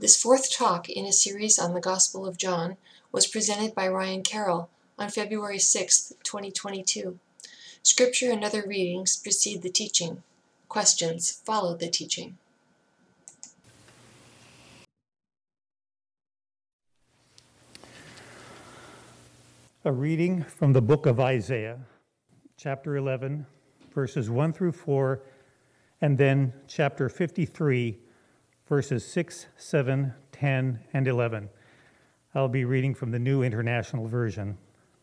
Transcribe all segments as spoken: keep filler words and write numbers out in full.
This fourth talk in a series on the Gospel of John was presented by Ryan Carroll on February sixth, twenty twenty-two. Scripture and other readings precede the teaching. Questions follow the teaching. A reading from the book of Isaiah, chapter eleven, verses one through four, and then chapter fifty-three, verses six, seven, ten, and eleven. I'll be reading from the New International Version.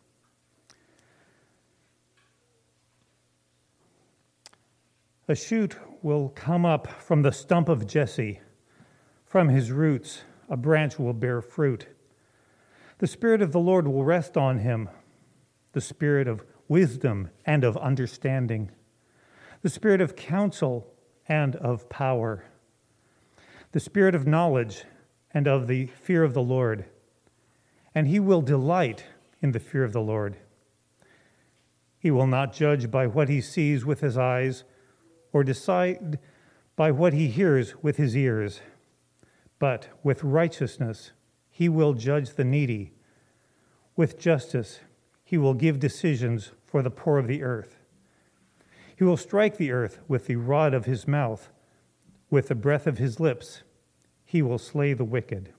A shoot will come up from the stump of Jesse. From his roots, a branch will bear fruit. The Spirit of the Lord will rest on him, the Spirit of wisdom and of understanding, the Spirit of counsel and of power, the Spirit of knowledge and of the fear of the Lord. And he will delight in the fear of the Lord. He will not judge by what he sees with his eyes, or decide by what he hears with his ears, but with righteousness he will judge the needy. With justice, he will give decisions for the poor of the earth. He will strike the earth with the rod of his mouth. With the breath of his lips, he will slay the wicked.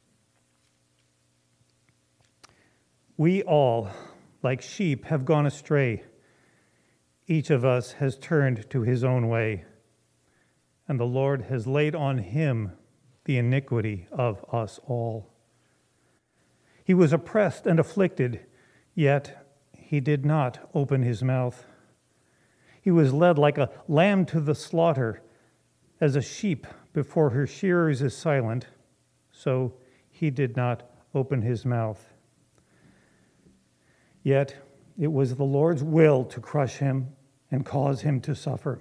We all, like sheep, have gone astray. Each of us has turned to his own way, and the Lord has laid on him the iniquity of us all. He was oppressed and afflicted, yet he did not open his mouth. He was led like a lamb to the slaughter, as a sheep before her shearers is silent, so he did not open his mouth. Yet it was the Lord's will to crush him and cause him to suffer.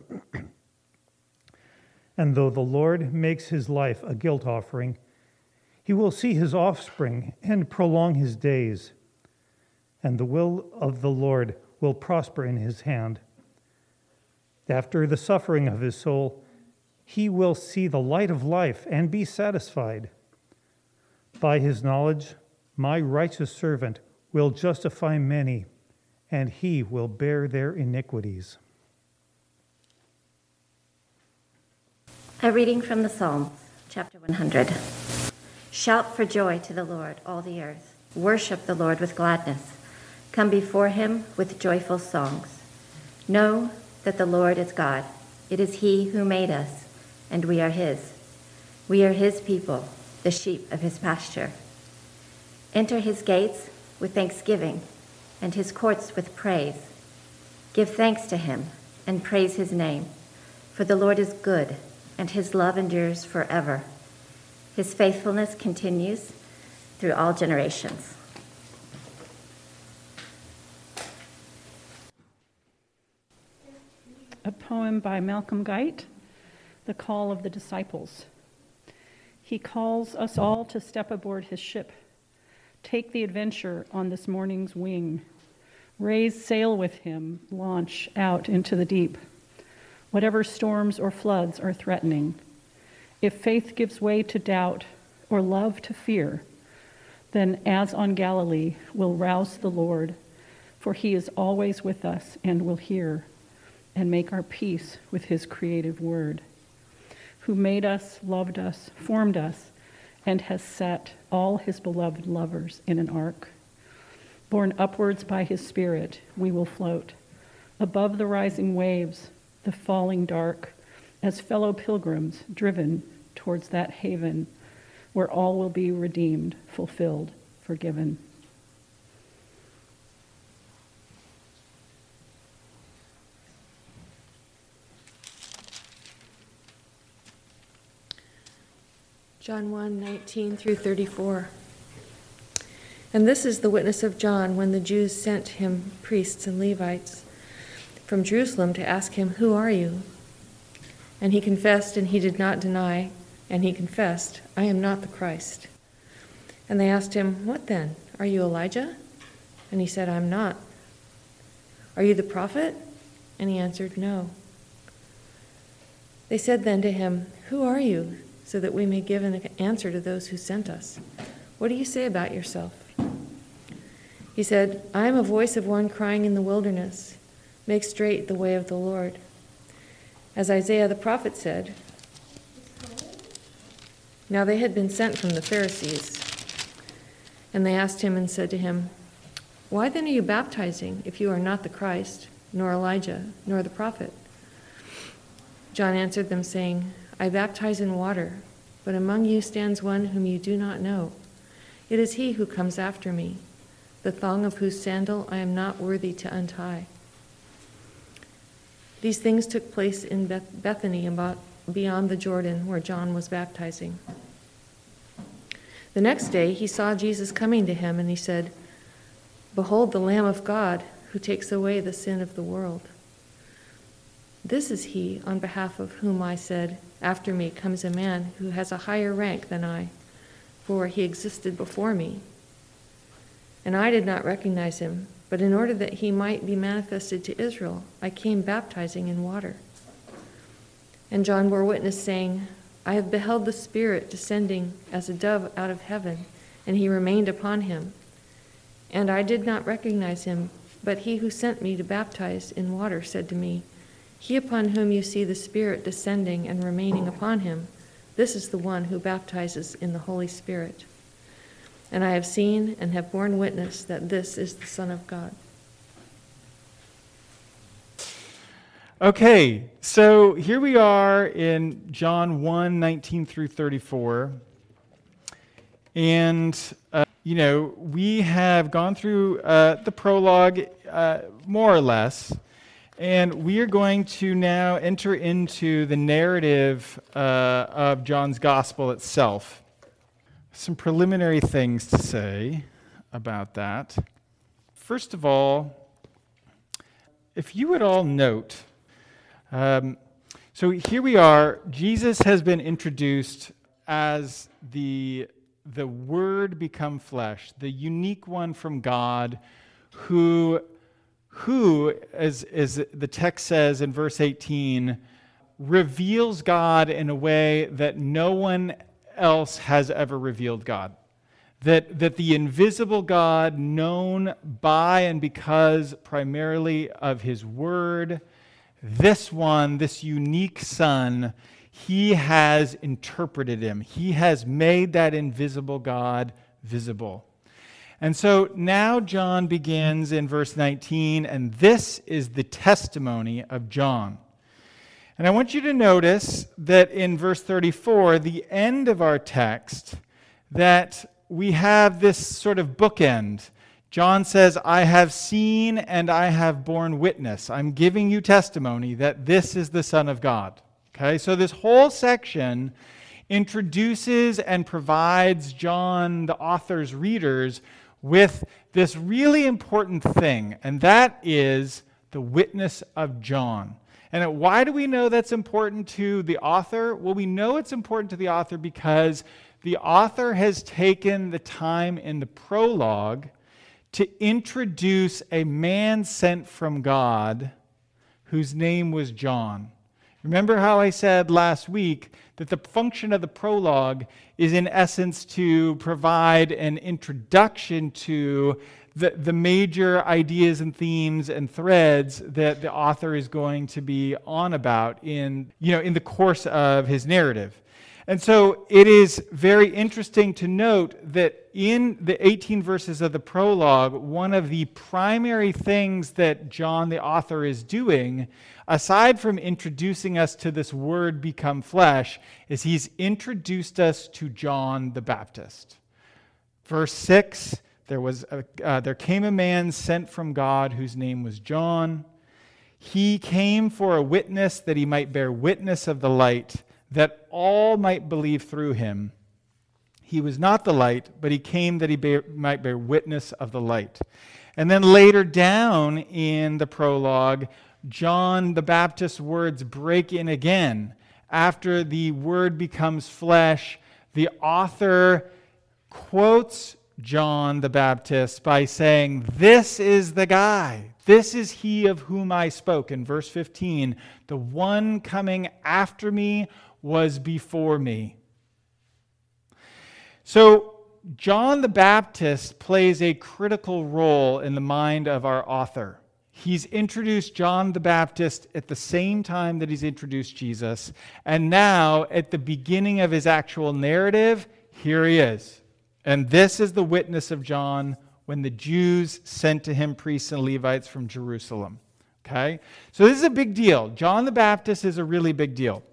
And though the Lord makes his life a guilt offering, he will see his offspring and prolong his days, and the will of the Lord will prosper in his hand. After the suffering of his soul, he will see the light of life and be satisfied. By his knowledge, my righteous servant will justify many, and he will bear their iniquities. A reading from the Psalms, chapter one hundred. Shout for joy to the Lord, all the earth. Worship the Lord with gladness. Come before him with joyful songs. Know that the Lord is God. It is he who made us, and we are his. We are his people, the sheep of his pasture. Enter his gates with thanksgiving, and his courts with praise. Give thanks to him, and praise his name. For the Lord is good, and his love endures forever. His faithfulness continues through all generations. A poem by Malcolm Guite, The Call of the Disciples. He calls us all to step aboard his ship. Take the adventure on this morning's wing. Raise sail with him, launch out into the deep. Whatever storms or floods are threatening, if faith gives way to doubt or love to fear, then as on Galilee, we'll rouse the Lord, for he is always with us and will hear and make our peace with his creative word, who made us, loved us, formed us, and has set all his beloved lovers in an ark. Borne upwards by his Spirit, we will float above the rising waves, the falling dark, as fellow pilgrims driven towards that haven where all will be redeemed, fulfilled, forgiven. John one, nineteen through thirty-four. And this is the witness of John when the Jews sent him priests and Levites from Jerusalem to ask him, "Who are you?" And he confessed, and he did not deny, and he confessed, "I am not the Christ." And they asked him, "What then? Are you Elijah?" And he said, "I'm not." "Are you the prophet?" And he answered, "No." They said then to him, "Who are you?" so that we may give an answer to those who sent us. What do you say about yourself?" He said, "I am a voice of one crying in the wilderness, 'Make straight the way of the Lord.' As Isaiah the prophet said." Now they had been sent from the Pharisees, and they asked him and said to him, "Why then are you baptizing if you are not the Christ, nor Elijah, nor the prophet?" John answered them, saying, "I baptize in water, but among you stands one whom you do not know. It is he who comes after me, the thong of whose sandal I am not worthy to untie." These things took place in Beth- Bethany, about beyond the Jordan, where John was baptizing. The next day he saw Jesus coming to him, and he said, "Behold the Lamb of God, who takes away the sin of the world. This is he on behalf of whom I said, 'After me comes a man who has a higher rank than I, for he existed before me.' And I did not recognize him, but in order that he might be manifested to Israel, I came baptizing in water." And John bore witness, saying, "I have beheld the Spirit descending as a dove out of heaven, and he remained upon him. And I did not recognize him, but he who sent me to baptize in water said to me, 'He upon whom you see the Spirit descending and remaining upon him, this is the one who baptizes in the Holy Spirit.' And I have seen and have borne witness that this is the Son of God." Okay, so here we are in John one, nineteen through thirty-four. And, uh, you know, we have gone through uh, the prologue uh, more or less. And we are going to now enter into the narrative uh, of John's gospel itself. Some preliminary things to say about that. First of all, if you would all note, um, so here we are, Jesus has been introduced as the, the Word become flesh, the unique one from God, who, who as, as the text says in verse eighteen, reveals God in a way that no one else has ever revealed God. That, that the invisible God, known by and because primarily of his word, this one, this unique Son, he has interpreted him. He has made that invisible God visible. And so now John begins in verse nineteen, and this is the testimony of John. And I want you to notice that in verse thirty-four, the end of our text, that we have this sort of bookend. John says, "I have seen and I have borne witness." I'm giving you testimony that this is the Son of God. Okay, so this whole section introduces and provides John, the author's readers, with this really important thing, and that is the witness of John. And why do we know that's important to the author? Well, we know it's important to the author because the author has taken the time in the prologue to introduce a man sent from God whose name was John. Remember how I said last week that the function of the prologue is in essence to provide an introduction to The, the major ideas and themes and threads that the author is going to be on about in, you know, in the course of his narrative. And so it is very interesting to note that in the eighteen verses of the prologue, one of the primary things that John, the author, is doing, aside from introducing us to this Word become flesh, is he's introduced us to John the Baptist. Verse six, There was a, uh, there came a man sent from God whose name was John. He came for a witness that he might bear witness of the light, that all might believe through him. He was not the light, but he came that he bear, might bear witness of the light. And then later down in the prologue, John the Baptist's words break in again. After the Word becomes flesh, the author quotes John the Baptist by saying, "This is the guy. This is he of whom I spoke." In verse fifteen, "The one coming after me was before me." So John the Baptist plays a critical role in the mind of our author. He's introduced John the Baptist at the same time that he's introduced Jesus. And now, at the beginning of his actual narrative, here he is. And this is the witness of John when the Jews sent to him priests and Levites from Jerusalem. Okay? So this is a big deal. John the Baptist is a really big deal.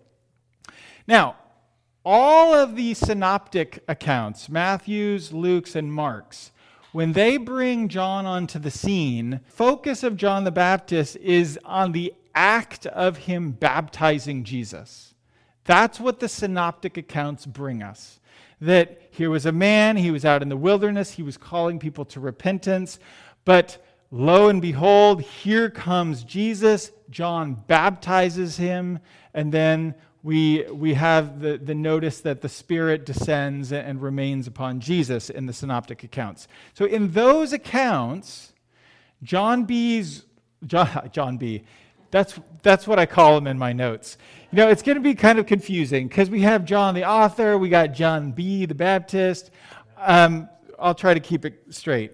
Now, all of the synoptic accounts, Matthew's, Luke's, and Mark's, when they bring John onto the scene, focus of John the Baptist is on the act of him baptizing Jesus. That's what the synoptic accounts bring us. That here was a man, he was out in the wilderness, he was calling people to repentance, but lo and behold, here comes Jesus. John baptizes him, and then we we have the, the notice that the Spirit descends and remains upon Jesus in the synoptic accounts. So in those accounts, John B's John, John B. That's that's what I call him in my notes. You know, it's going to be kind of confusing because we have John the author, we got John B. the Baptist. Um, I'll try to keep it straight.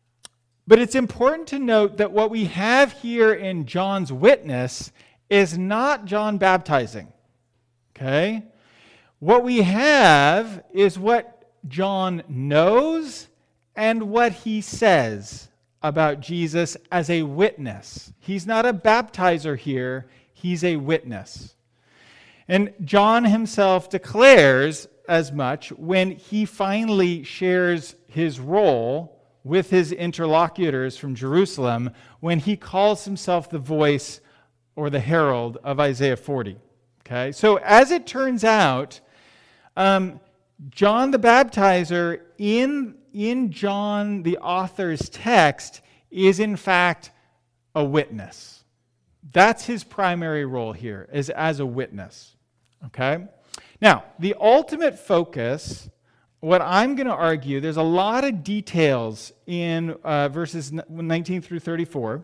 But it's important to note that what we have here in John's witness is not John baptizing. Okay? What we have is what John knows and what he says about Jesus as a witness. He's not a baptizer here, he's a witness. And John himself declares as much when he finally shares his role with his interlocutors from Jerusalem, when he calls himself the voice or the herald of Isaiah forty. Okay, so as it turns out, um, John the Baptizer in, in John the author's text is in fact a witness. That's his primary role here, is as a witness. Okay? Now, the ultimate focus, what I'm going to argue, there's a lot of details in uh, verses nineteen through thirty-four.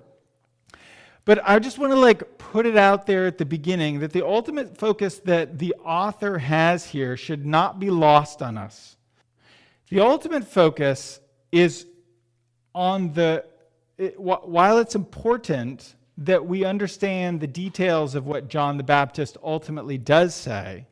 But I just want to like put it out there at the beginning that the ultimate focus that the author has here should not be lost on us. The ultimate focus is on the, it, while it's important that we understand the details of what John the Baptist ultimately does say,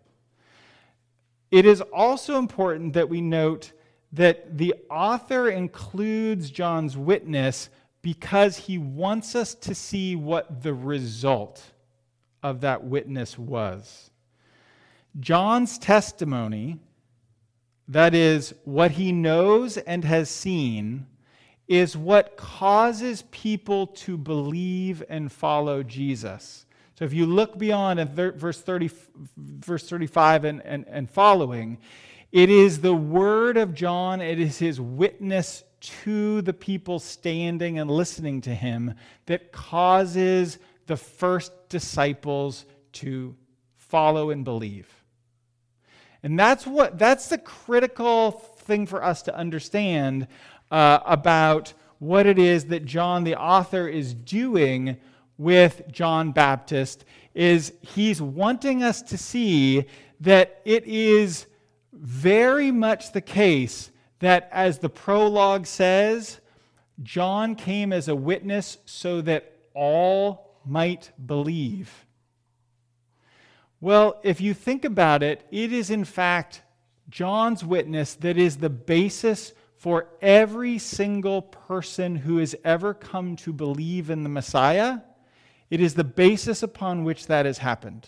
it is also important that we note that the author includes John's witness because he wants us to see what the result of that witness was. John's testimony, that is, what he knows and has seen, is what causes people to believe and follow Jesus. So if you look beyond in thir- verse thirty, verse thirty-five and, and, and following, it is the word of John, it is his witness to the people standing and listening to him that causes the first disciples to follow and believe. And that's what that's the critical thing for us to understand uh, about what it is that John the author is doing with John Baptist, is he's wanting us to see that it is very much the case that, as the prologue says, John came as a witness so that all might believe. Well, if you think about it, it is in fact John's witness that is the basis for every single person who has ever come to believe in the Messiah. It is the basis upon which that has happened.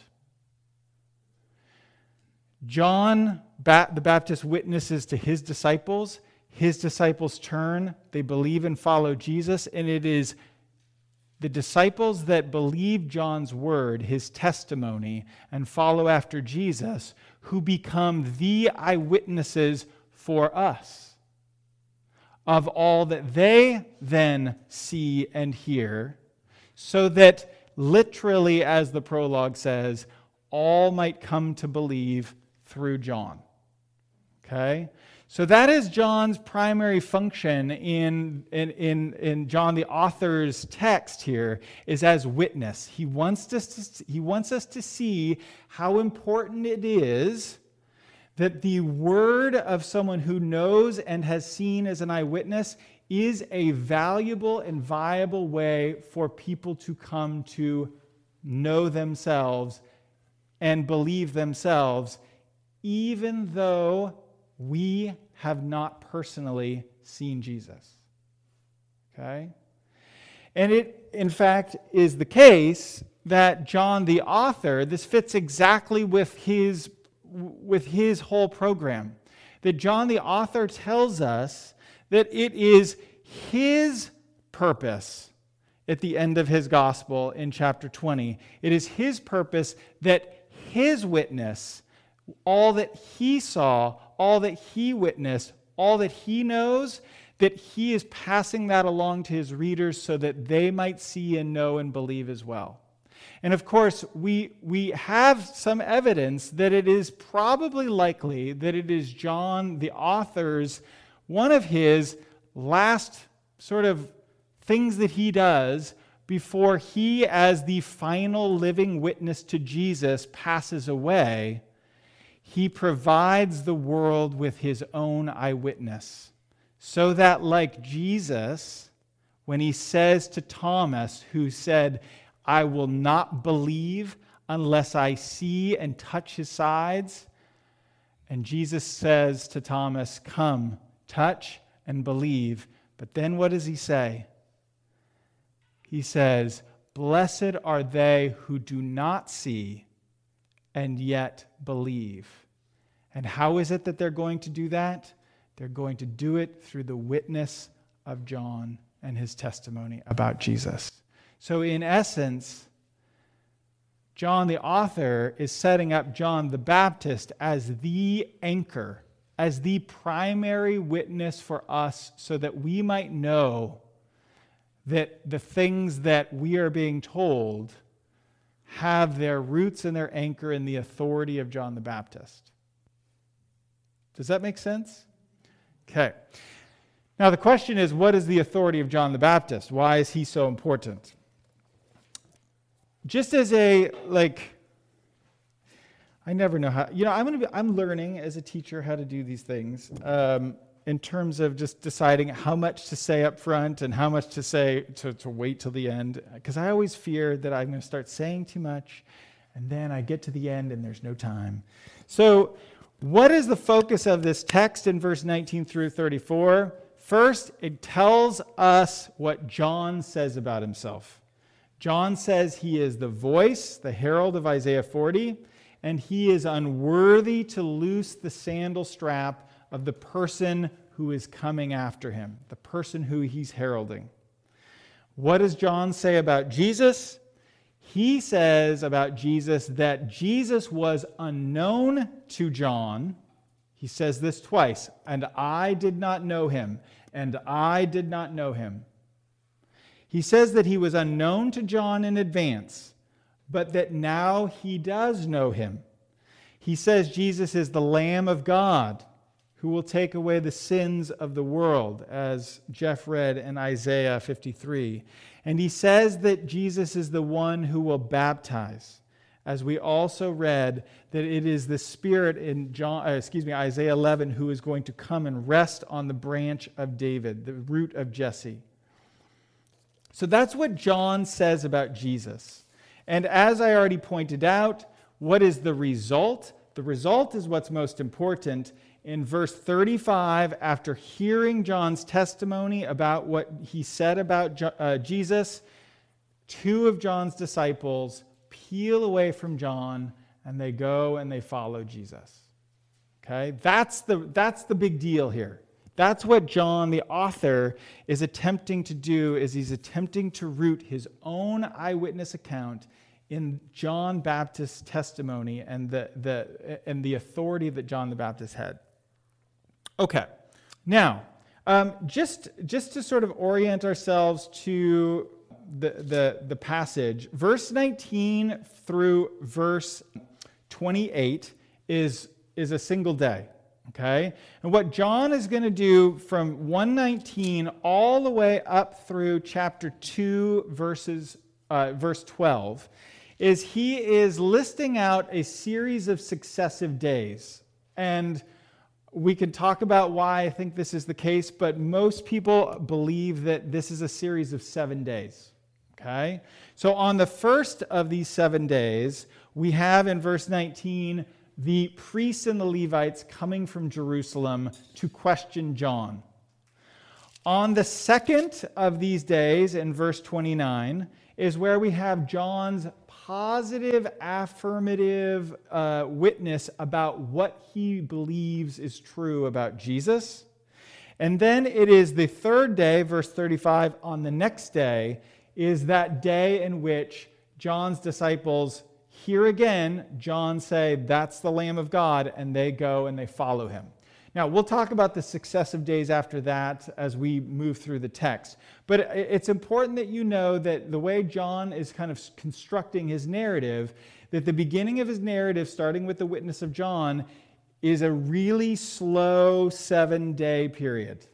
John the Baptist witnesses to his disciples. His disciples turn, they believe and follow Jesus, and it is the disciples that believe John's word, his testimony, and follow after Jesus, who become the eyewitnesses for us of all that they then see and hear, so that literally, as the prologue says, all might come to believe through John. Okay? So that is John's primary function in, in, in, in John the author's text here, is as witness. He wants us to, he wants us to see how important it is that the word of someone who knows and has seen as an eyewitness is a valuable and viable way for people to come to know themselves and believe themselves, even though we have not personally seen Jesus. Okay? And it, in fact, is the case that John the author, this fits exactly with his, with his whole program. That John the author tells us that it is his purpose at the end of his gospel in chapter twenty. It is his purpose that his witness, all that he saw, all that he witnessed, all that he knows, that he is passing that along to his readers so that they might see and know and believe as well. And of course, we, we have some evidence that it is probably likely that it is John, the author's, one of his last sort of things that he does before he, as the final living witness to Jesus, passes away. He provides the world with his own eyewitness. So that, like Jesus, when he says to Thomas, who said, "I will not believe unless I see and touch his sides," and Jesus says to Thomas, "Come, touch and believe." But then what does he say? He says, "Blessed are they who do not see and yet believe." And how is it that they're going to do that? They're going to do it through the witness of John and his testimony about Jesus. So in essence, John the author is setting up John the Baptist as the anchor, as the primary witness for us so that we might know that the things that we are being told have their roots and their anchor in the authority of John the Baptist. Does that make sense? Okay. Now the question is, what is the authority of John the Baptist? Why is he so important? Just as a, like, I never know how, you know, I'm going to be, I'm learning as a teacher how to do these things um, in terms of just deciding how much to say up front and how much to say, to, to wait till the end. Because I always fear that I'm going to start saying too much and then I get to the end and there's no time. So what is the focus of this text in verse nineteen through thirty-four? First, it tells us what John says about himself. John says he is the voice, the herald of Isaiah forty, and he is unworthy to loose the sandal strap of the person who is coming after him, the person who he's heralding. What does John say about Jesus? He says about Jesus that Jesus was unknown to John. He says this twice, "And I did not know him, and I did not know him." He says that he was unknown to John in advance, but that now he does know him. He says Jesus is the Lamb of God who will take away the sins of the world, as Jeff read in Isaiah fifty-three. And he says that Jesus is the one who will baptize, as we also read that it is the Spirit in John, uh, excuse me, Isaiah eleven who is going to come and rest on the branch of David, the root of Jesse. So that's what John says about Jesus. And as I already pointed out, what is the result? The result is what's most important. In verse thirty-five, after hearing John's testimony about what he said about uh, Jesus, two of John's disciples peel away from John and they go and they follow Jesus. Okay? That's the, that's the big deal here. That's what John, the author, is attempting to do, is he's attempting to root his own eyewitness account in John Baptist's testimony and the, the, and the authority that John the Baptist had. Okay, now, um, just, just to sort of orient ourselves to the, the, the passage, verse nineteen through verse twenty-eight is, is a single day, okay? And what John is going to do from one nineteen all the way up through chapter two, verses, uh, verse twelve, is he is listing out a series of successive days. And we can talk about why I think this is the case, but most people believe that this is a series of seven days. Okay? So on the first of these seven days, we have in verse nineteen the priests and the Levites coming from Jerusalem to question John. On the second of these days, in verse twenty-nine, is where we have John's positive, affirmative uh, witness about what he believes is true about Jesus. And then it is the third day, verse thirty-five, on the next day, is that day in which John's disciples hear again John say, "That's the Lamb of God," and they go and they follow him. Now, we'll talk about the successive days after that as we move through the text. But it's important that you know that the way John is kind of constructing his narrative, that the beginning of his narrative, starting with the witness of John, is a really slow seven-day period.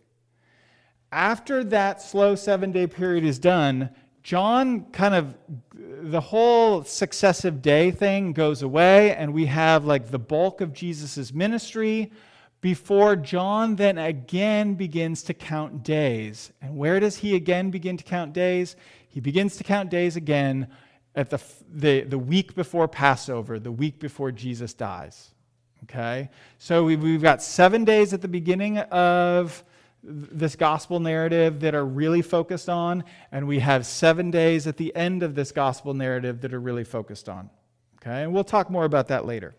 After that slow seven-day period is done, John kind of, the whole successive day thing goes away, and we have like the bulk of Jesus' ministry before John then again begins to count days. And where does he again begin to count days? He begins to count days again at the, the, the week before Passover, the week before Jesus dies. Okay? So we've, we've got seven days at the beginning of this gospel narrative that are really focused on, and we have seven days at the end of this gospel narrative that are really focused on. Okay? And we'll talk more about that later.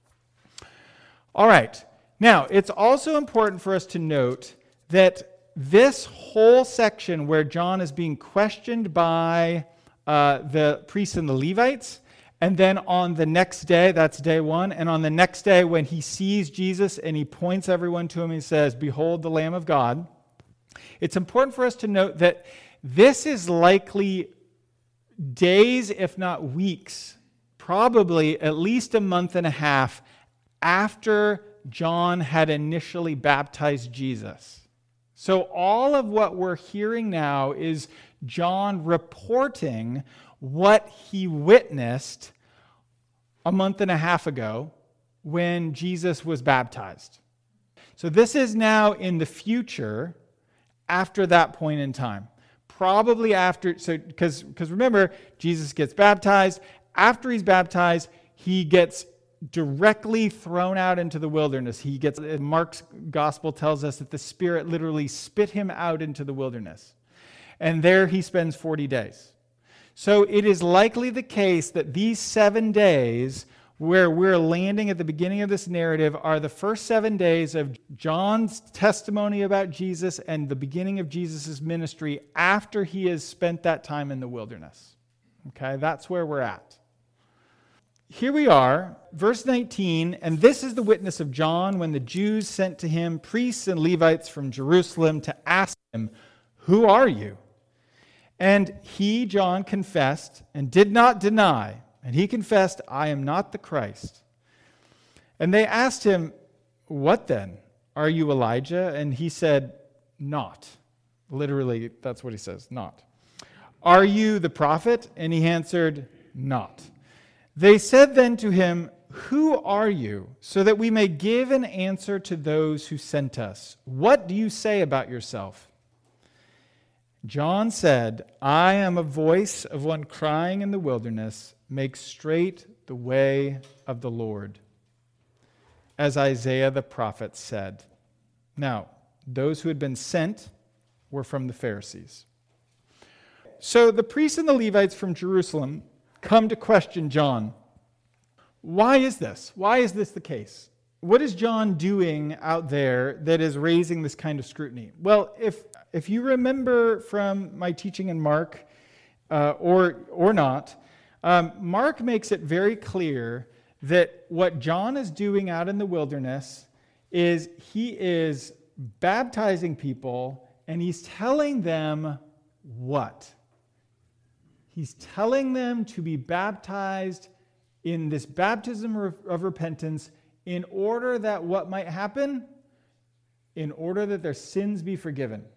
All right. Now, it's also important for us to note that this whole section where John is being questioned by uh, the priests and the Levites, and then on the next day, that's day one, and on the next day when he sees Jesus and he points everyone to him, he says, "Behold the Lamb of God." It's important for us to note that this is likely days, if not weeks, probably at least a month and a half after John had initially baptized Jesus. So all of what we're hearing now is John reporting what he witnessed a month and a half ago when Jesus was baptized. So this is now in the future after that point in time. Probably after, so because because remember, Jesus gets baptized. After he's baptized, he gets directly thrown out into the wilderness. He gets, Mark's gospel tells us that the Spirit literally spit him out into the wilderness. And there he spends forty days. So it is likely the case that these seven days where we're landing at the beginning of this narrative are the first seven days of John's testimony about Jesus and the beginning of Jesus' ministry after he has spent that time in the wilderness. Okay, that's where we're at. Here we are, verse nineteen, and this is the witness of John when the Jews sent to him priests and Levites from Jerusalem to ask him, "Who are you?" And he, John, confessed and did not deny. And he confessed, "I am not the Christ." And they asked him, "What then? Are you Elijah?" And he said, "Not." Literally, that's what he says, "not." "Are you the prophet?" And he answered, "Not." They said then to him, "Who are you? So that we may give an answer to those who sent us. What do you say about yourself?" John said, "I am a voice of one crying in the wilderness, 'Make straight the way of the Lord,' as Isaiah the prophet said." Now, those who had been sent were from the Pharisees. So the priests and the Levites from Jerusalem come to question John. Why is this? Why is this the case? What is John doing out there that is raising this kind of scrutiny? Well, if if you remember from my teaching in Mark, uh, or or not, um, Mark makes it very clear that what John is doing out in the wilderness is he is baptizing people, and he's telling them what? He's telling them to be baptized in this baptism of repentance in order that what might happen? In order that their sins be forgiven.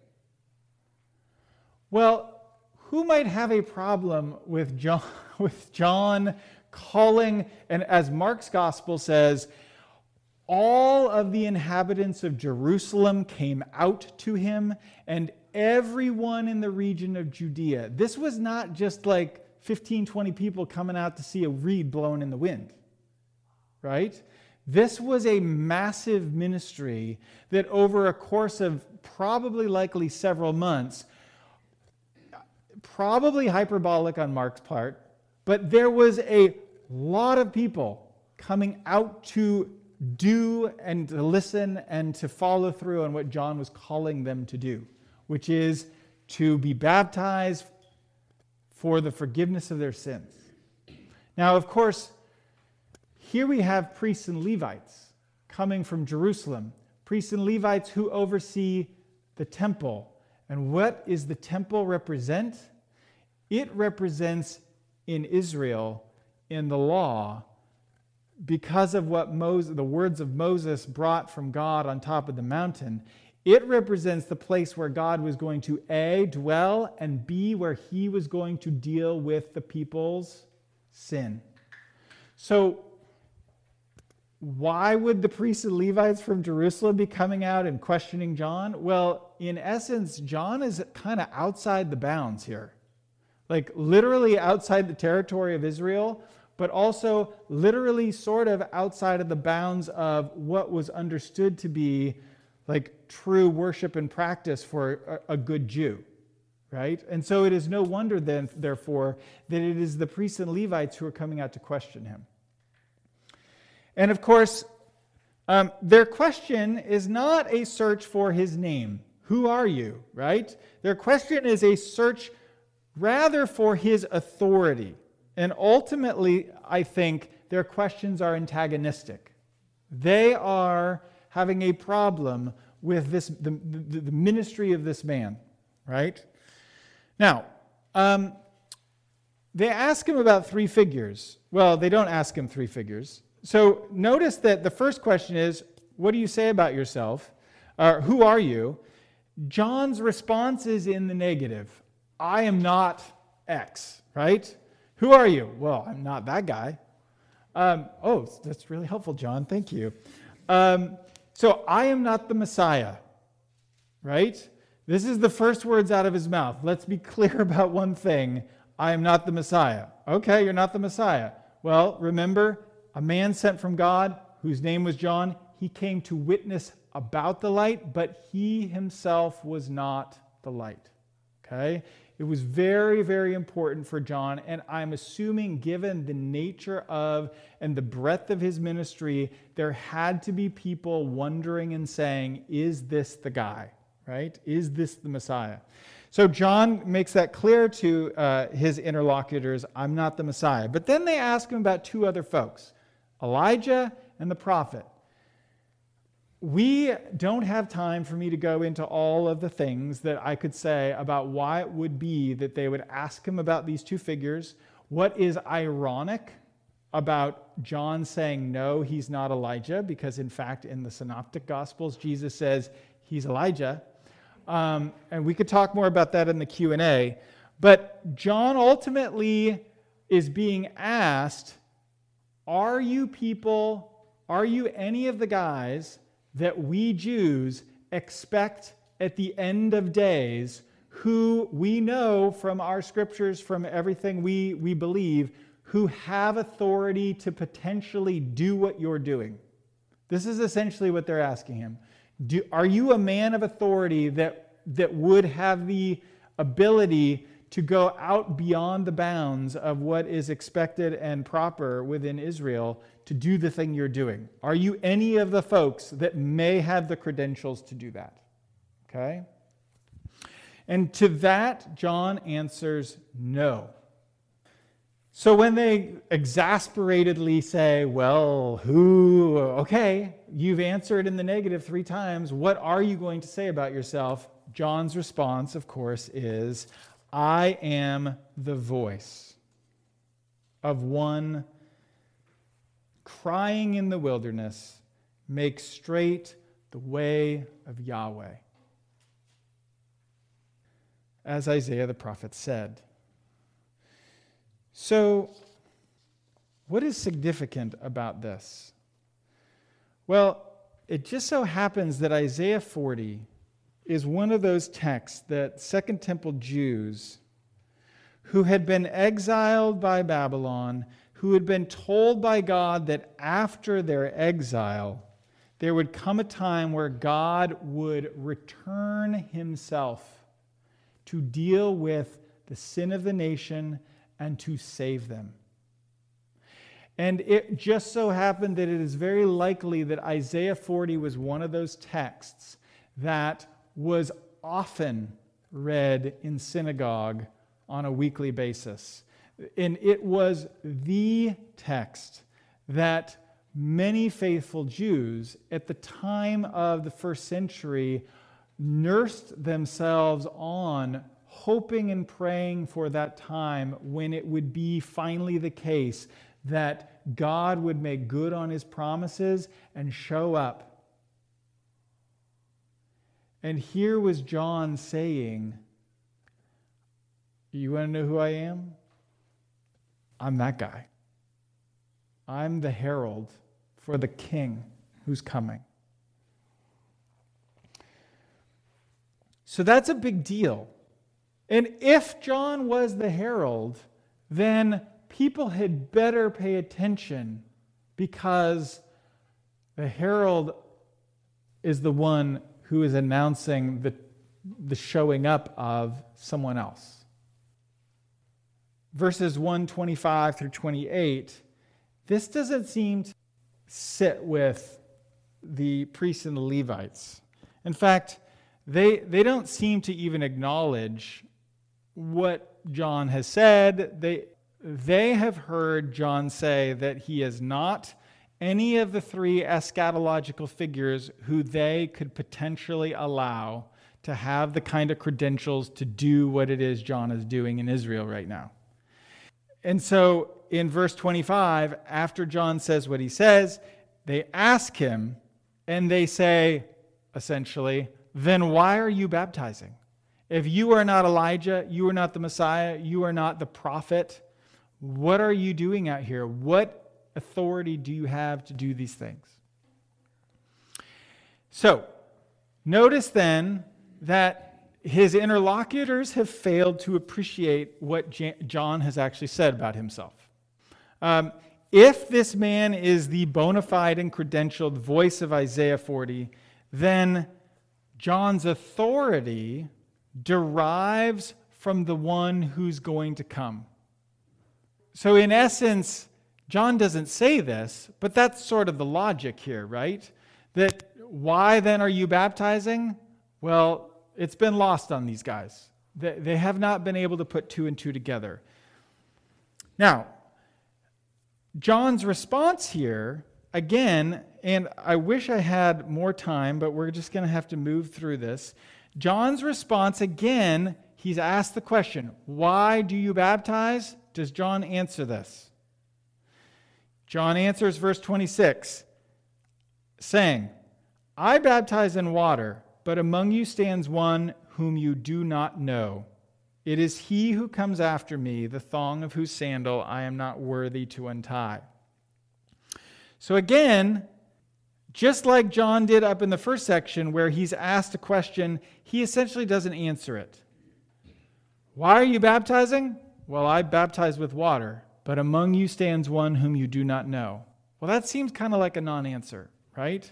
Well, who might have a problem with John, with John calling, and as Mark's gospel says, all of the inhabitants of Jerusalem came out to him, and everyone in the region of Judea. This was not just like fifteen, twenty people coming out to see a reed blowing in the wind, right? This was a massive ministry that over a course of probably likely several months, probably hyperbolic on Mark's part, but there was a lot of people coming out to do and to listen and to follow through on what John was calling them to do, which is to be baptized for the forgiveness of their sins. Now, of course, here we have priests and Levites coming from Jerusalem, priests and Levites who oversee the temple. And what does the temple represent? It represents in Israel, in the law, because of what Moses, the words of Moses brought from God on top of the mountain, it represents the place where God was going to A, dwell, and B, where he was going to deal with the people's sin. So, why would the priests and Levites from Jerusalem be coming out and questioning John? Well, in essence, John is kind of outside the bounds here. Like literally outside the territory of Israel, but also literally sort of outside of the bounds of what was understood to be like true worship and practice for a, a good Jew, right? And so it is no wonder then, therefore, that it is the priests and Levites who are coming out to question him. And of course, um, their question is not a search for his name. Who are you, right? Their question is a search rather for his authority. And ultimately, I think their questions are antagonistic. They are having a problem with this the, the, the ministry of this man, right? Now, um, they ask him about three figures. Well, they don't ask him three figures. So notice that the first question is, what do you say about yourself? Uh, who are you? John's response is in the negative. I am not X, right? Who are you? Well, I'm not that guy. Um, oh, that's really helpful, John. Thank you. Um, so I am not the Messiah, right? This is the first words out of his mouth. Let's be clear about one thing. I am not the Messiah. Okay, you're not the Messiah. Well, remember, a man sent from God whose name was John. He came to witness about the light, but he himself was not the light. Okay? It was very, very important for John, and I'm assuming given the nature of and the breadth of his ministry, there had to be people wondering and saying, is this the guy, right? Is this the Messiah? So John makes that clear to uh, his interlocutors, I'm not the Messiah. But then they ask him about two other folks, Elijah and the prophet. We don't have time for me to go into all of the things that I could say about why it would be that they would ask him about these two figures. What is ironic about John saying, no, he's not Elijah, because in fact, in the Synoptic Gospels, Jesus says he's Elijah. Um, and we could talk more about that in the Q and A. But John ultimately is being asked, are you people, are you any of the guys that we Jews expect at the end of days, who we know from our scriptures, from everything we, we believe, who have authority to potentially do what you're doing? This is essentially what they're asking him. Do, are you a man of authority that, that would have the ability to go out beyond the bounds of what is expected and proper within Israel to do the thing you're doing? Are you any of the folks that may have the credentials to do that? Okay? And to that, John answers no. So when they exasperatedly say, well, who? Okay, you've answered in the negative three times. What are you going to say about yourself? John's response, of course, is, I am the voice of one crying in the wilderness, make straight the way of Yahweh. As Isaiah the prophet said. So, what is significant about this? Well, it just so happens that Isaiah forty is one of those texts that Second Temple Jews who had been exiled by Babylon, who had been told by God that after their exile, there would come a time where God would return himself to deal with the sin of the nation and to save them. And it just so happened that it is very likely that Isaiah forty was one of those texts that was often read in synagogue on a weekly basis. And it was the text that many faithful Jews at the time of the first century nursed themselves on, hoping and praying for that time when it would be finally the case that God would make good on his promises and show up. And here was John saying, you want to know who I am? I'm that guy. I'm the herald for the king who's coming. So that's a big deal. And if John was the herald, then people had better pay attention, because the herald is the one who is announcing the, the showing up of someone else. Verses one twenty-five through twenty-eight, this doesn't seem to sit with the priests and the Levites. In fact, they, they don't seem to even acknowledge what John has said. They, they have heard John say that he is not any of the three eschatological figures who they could potentially allow to have the kind of credentials to do what it is John is doing in Israel right now. And so in verse twenty-five, after John says what he says, they ask him, and they say, essentially, then why are you baptizing? If you are not Elijah, you are not the Messiah, you are not the prophet, what are you doing out here? What authority do you have to do these things? So, notice then that his interlocutors have failed to appreciate what John has actually said about himself. Um, if this man is the bona fide and credentialed voice of Isaiah forty, then John's authority derives from the one who's going to come. So in essence, John doesn't say this, but that's sort of the logic here, right? That why then are you baptizing? Well, it's been lost on these guys. They have not been able to put two and two together. Now, John's response here, again, and I wish I had more time, but we're just going to have to move through this. John's response, again, he's asked the question, why do you baptize? Does John answer this? John answers verse twenty-six, saying, I baptize in water, but among you stands one whom you do not know. It is he who comes after me, the thong of whose sandal I am not worthy to untie. So again, just like John did up in the first section where he's asked a question, he essentially doesn't answer it. Why are you baptizing? Well, I baptize with water, but among you stands one whom you do not know. Well, that seems kind of like a non-answer, right?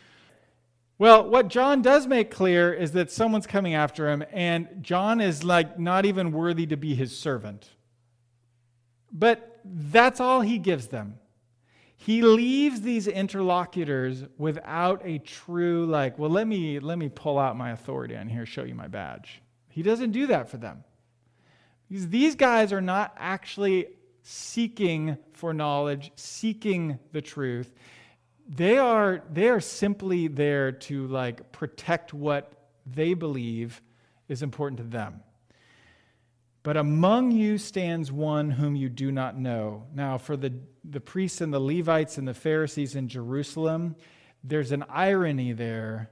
Well, what John does make clear is that someone's coming after him, and John is like not even worthy to be his servant. But that's all he gives them. He leaves these interlocutors without a true, like, well, let me let me pull out my authority on here, show you my badge. He doesn't do that for them. Because these guys are not actually seeking for knowledge, seeking the truth. They are, they are simply there to like protect what they believe is important to them. But among you stands one whom you do not know. Now, for the, the priests and the Levites and the Pharisees in Jerusalem, there's an irony there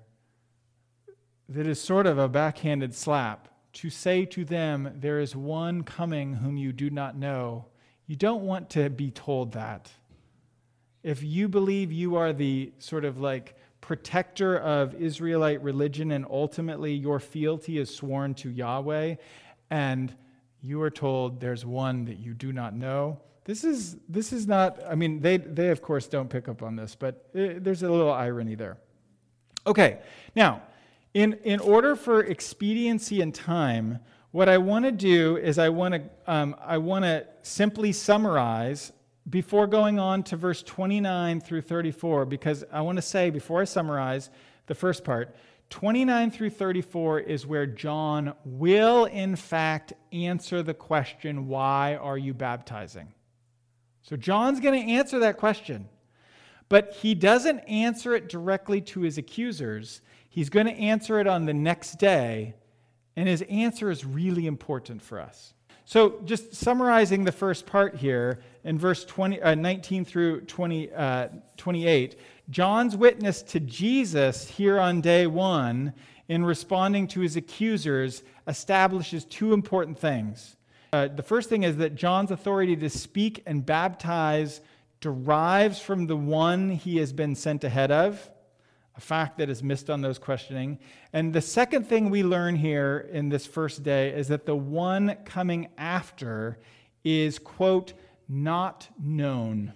that is sort of a backhanded slap. To say to them, there is one coming whom you do not know. You don't want to be told that. if you believe you are the sort of like protector of Israelite religion and ultimately your fealty is sworn to Yahweh, and you are told there's one that you do not know, this is this is not, I mean, they, they of course don't pick up on this, but it, there's a little irony there. Okay, now, in, in order for expediency and time, what I want to do is I want to um, I want to simply summarize before going on to verse twenty-nine through thirty-four, because I want to say, before I summarize the first part, twenty-nine through thirty-four is where John will, in fact, answer the question, why are you baptizing? So John's going to answer that question, but he doesn't answer it directly to his accusers. He's going to answer it on the next day, and his answer is really important for us. So just summarizing the first part here, in verse twenty, uh, nineteen through twenty, uh, twenty-eight, John's witness to Jesus here on day one in responding to his accusers establishes two important things. Uh, the first thing is that John's authority to speak and baptize derives from the one he has been sent ahead of, a fact that is missed on those questioning. And the second thing we learn here in this first day is that the one coming after is, quote, not known.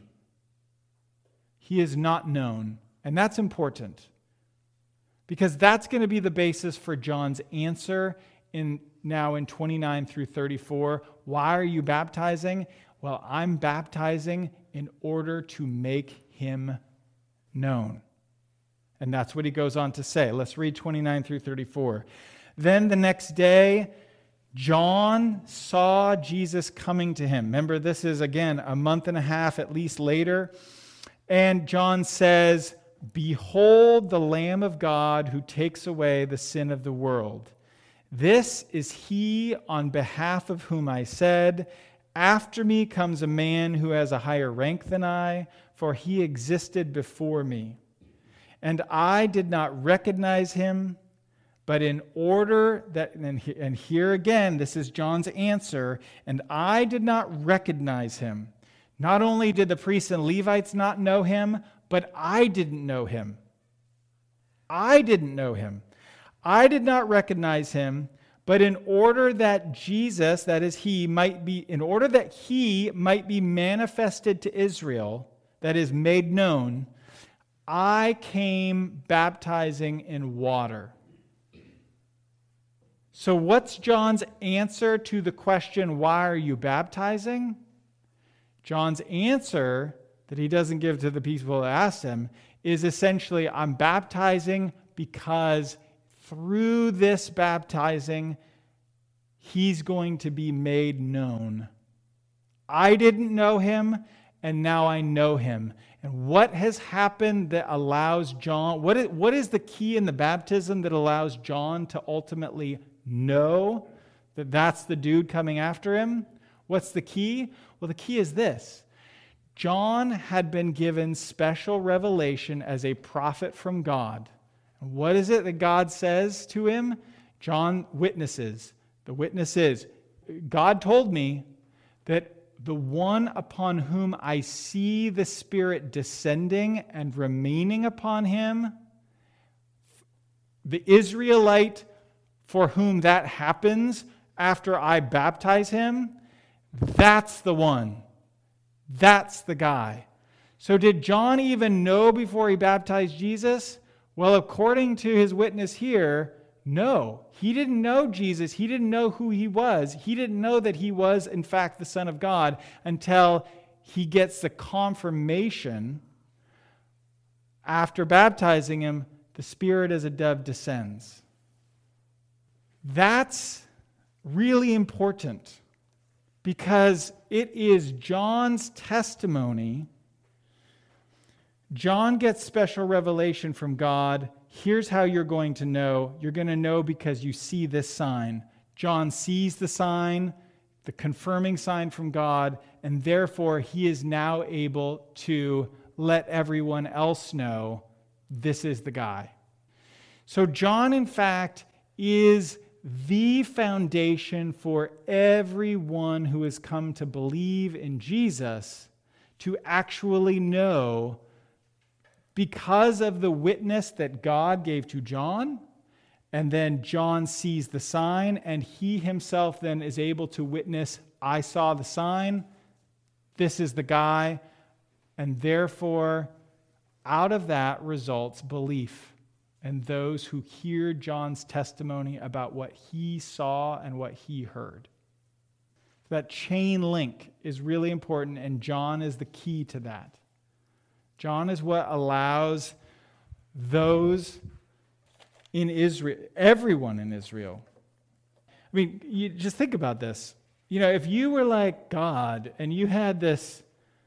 He is not known. And that's important, because that's going to be the basis for John's answer in now in twenty-nine through thirty-four. Why are you baptizing? Well, I'm baptizing in order to make him known. And that's what he goes on to say. Let's read twenty-nine through thirty-four. Then the next day, John saw Jesus coming to him. Remember, this is, again, a month and a half at least later. And John says, "Behold the Lamb of God who takes away the sin of the world. This is he on behalf of whom I said, after me comes a man who has a higher rank than I, for he existed before me. And I did not recognize him, but in order that," and here again, this is John's answer, "and I did not recognize him. Not only did the priests and Levites not know him, but I didn't know him. I didn't know him. I did not recognize him, but in order that Jesus, that is he, might be, in order that he might be manifested to Israel, that is made known, I came baptizing in water." So what's John's answer to the question, why are you baptizing? John's answer that he doesn't give to the people that asked him is essentially, I'm baptizing because through this baptizing, he's going to be made known. I didn't know him, and now I know him. And what has happened that allows John, what is, what is the key in the baptism that allows John to ultimately know that that's the dude coming after him? What's the key? Well, the key is this. John had been given special revelation as a prophet from God. And what is it that God says to him? John witnesses. The witness is, God told me that the one upon whom I see the Spirit descending and remaining upon him, the Israelite for whom that happens after I baptize him, that's the one. That's the guy. So did John even know before he baptized Jesus? Well, according to his witness here, no. He didn't know Jesus. He didn't know who he was. He didn't know that he was, in fact, the Son of God until he gets the confirmation. After baptizing him, the Spirit as a dove descends. That's really important, because it is John's testimony. John gets special revelation from God. Here's how you're going to know. You're going to know because you see this sign. John sees the sign, the confirming sign from God, and therefore he is now able to let everyone else know this is the guy. So John, in fact, is the foundation for everyone who has come to believe in Jesus to actually know, because of the witness that God gave to John, and then John sees the sign, and he himself then is able to witness, I saw the sign, this is the guy, and therefore, out of that results belief. And those who hear John's testimony about what he saw and what he heard. That chain link is really important, and John is the key to that. John is what allows those in Israel, everyone in Israel. I mean, you just think about this. You know, if you were like God and you had this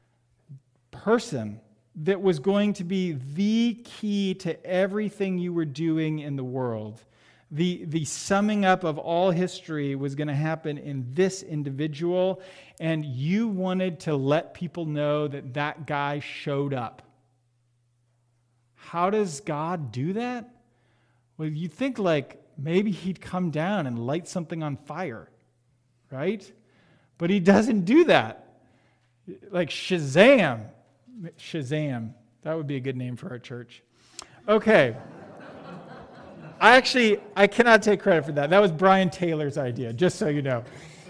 person that was going to be the key to everything you were doing in the world. The, the summing up of all history was going to happen in this individual, and you wanted to let people know that that guy showed up. How does God do that? Well, you think like maybe he'd come down and light something on fire, right? But he doesn't do that. Like Shazam. Shazam. That would be a good name for our church. Okay. I actually, I cannot take credit for that. That was Brian Taylor's idea, just so you know.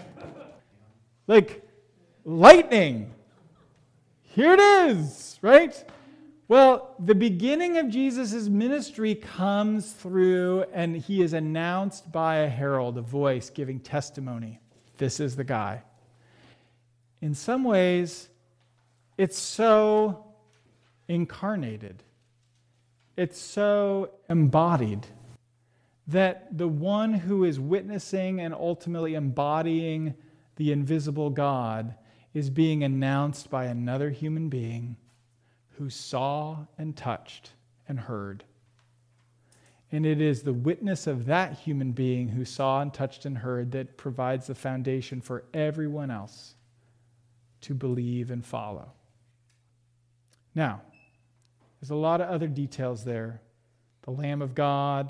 Like, lightning. Here it is, right? Well, the beginning of Jesus' ministry comes through, and he is announced by a herald, a voice giving testimony. This is the guy. In some ways, it's so incarnated, it's so embodied, that the one who is witnessing and ultimately embodying the invisible God is being announced by another human being who saw and touched and heard. And it is the witness of that human being who saw and touched and heard that provides the foundation for everyone else to believe and follow. Now, there's a lot of other details there. The Lamb of God,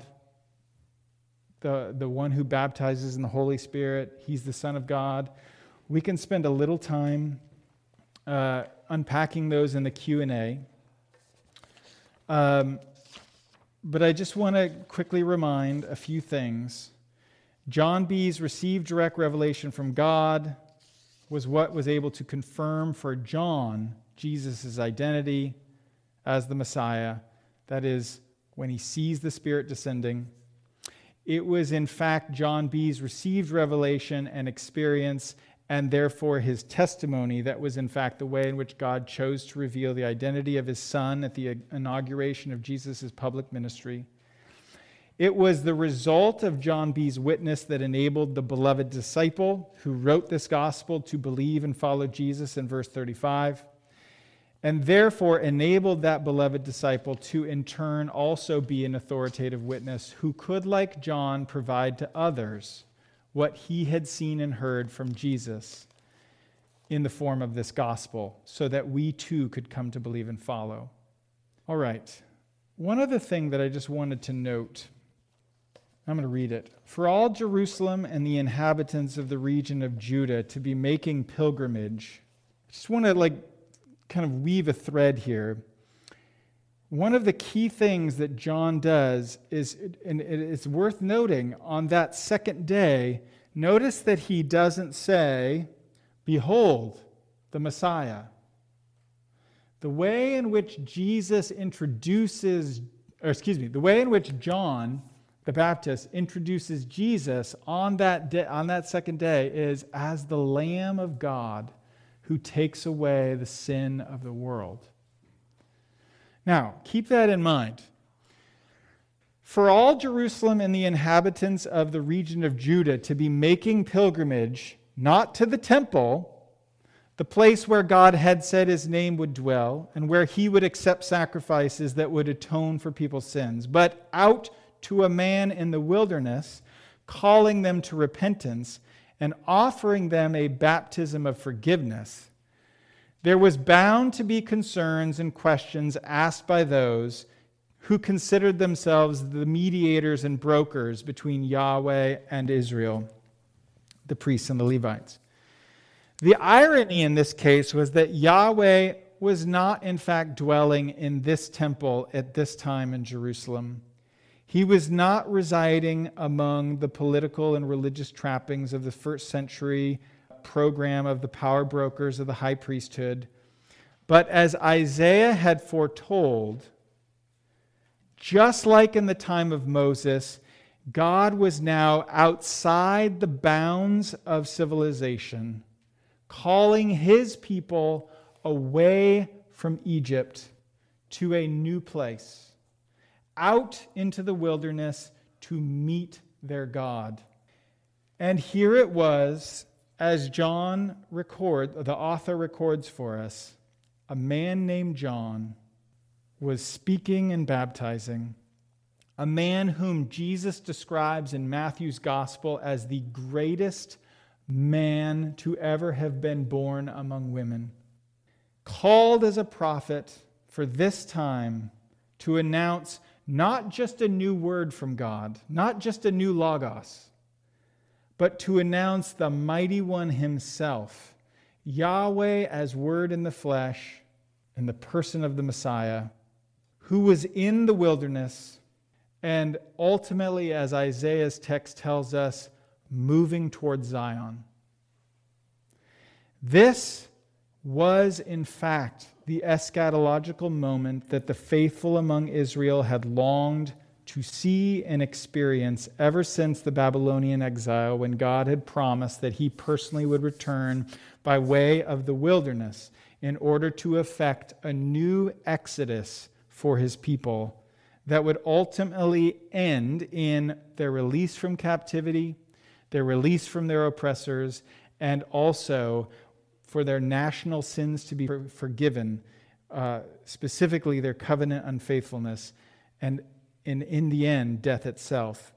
the, the one who baptizes in the Holy Spirit, he's the Son of God. We can spend a little time uh, unpacking those in the Q and A. Um, but I just want to quickly remind a few things. John B's received direct revelation from God was what was able to confirm for John Jesus' identity as the Messiah. That is, when he sees the Spirit descending. It was, in fact, John B's received revelation and experience, and therefore his testimony, that was, in fact, the way in which God chose to reveal the identity of his Son at the inauguration of Jesus' public ministry. It was the result of John B's witness that enabled the beloved disciple who wrote this gospel to believe and follow Jesus in verse thirty-five, and therefore enabled that beloved disciple to in turn also be an authoritative witness who could, like John, provide to others what he had seen and heard from Jesus in the form of this gospel, so that we too could come to believe and follow. All right. One other thing that I just wanted to note, I'm going to read it. For all Jerusalem and the inhabitants of the region of Judah to be making pilgrimage. I just want to like kind of weave a thread here. One of the key things that John does is, and it's worth noting, on that second day, notice that he doesn't say, behold, the Messiah. The way in which Jesus introduces, or excuse me, the way in which John the Baptist introduces Jesus on that day, on that second day is as the Lamb of God who takes away the sin of the world. Now, keep that in mind. For all Jerusalem and the inhabitants of the region of Judah to be making pilgrimage, not to the temple, the place where God had said his name would dwell and where he would accept sacrifices that would atone for people's sins, but out to a man in the wilderness, calling them to repentance and offering them a baptism of forgiveness, there was bound to be concerns and questions asked by those who considered themselves the mediators and brokers between Yahweh and Israel, the priests and the Levites. The irony in this case was that Yahweh was not, in fact, dwelling in this temple at this time in Jerusalem. He was not residing among the political and religious trappings of the first century program of the power brokers of the high priesthood. But as Isaiah had foretold, just like in the time of Moses, God was now outside the bounds of civilization, calling his people away from Egypt to a new place, out into the wilderness to meet their God. And here it was, as John record, the author records for us, a man named John was speaking and baptizing, a man whom Jesus describes in Matthew's gospel as the greatest man to ever have been born among women, called as a prophet for this time to announce not just a new word from God, not just a new logos, but to announce the mighty one himself, Yahweh as word in the flesh, in the person of the Messiah, who was in the wilderness and ultimately, as Isaiah's text tells us, moving towards Zion. This was, in fact, the eschatological moment that the faithful among Israel had longed to see and experience ever since the Babylonian exile, when God had promised that he personally would return by way of the wilderness in order to effect a new exodus for his people that would ultimately end in their release from captivity, their release from their oppressors, and also for their national sins to be forgiven, uh, specifically their covenant unfaithfulness, and in, in the end, death itself.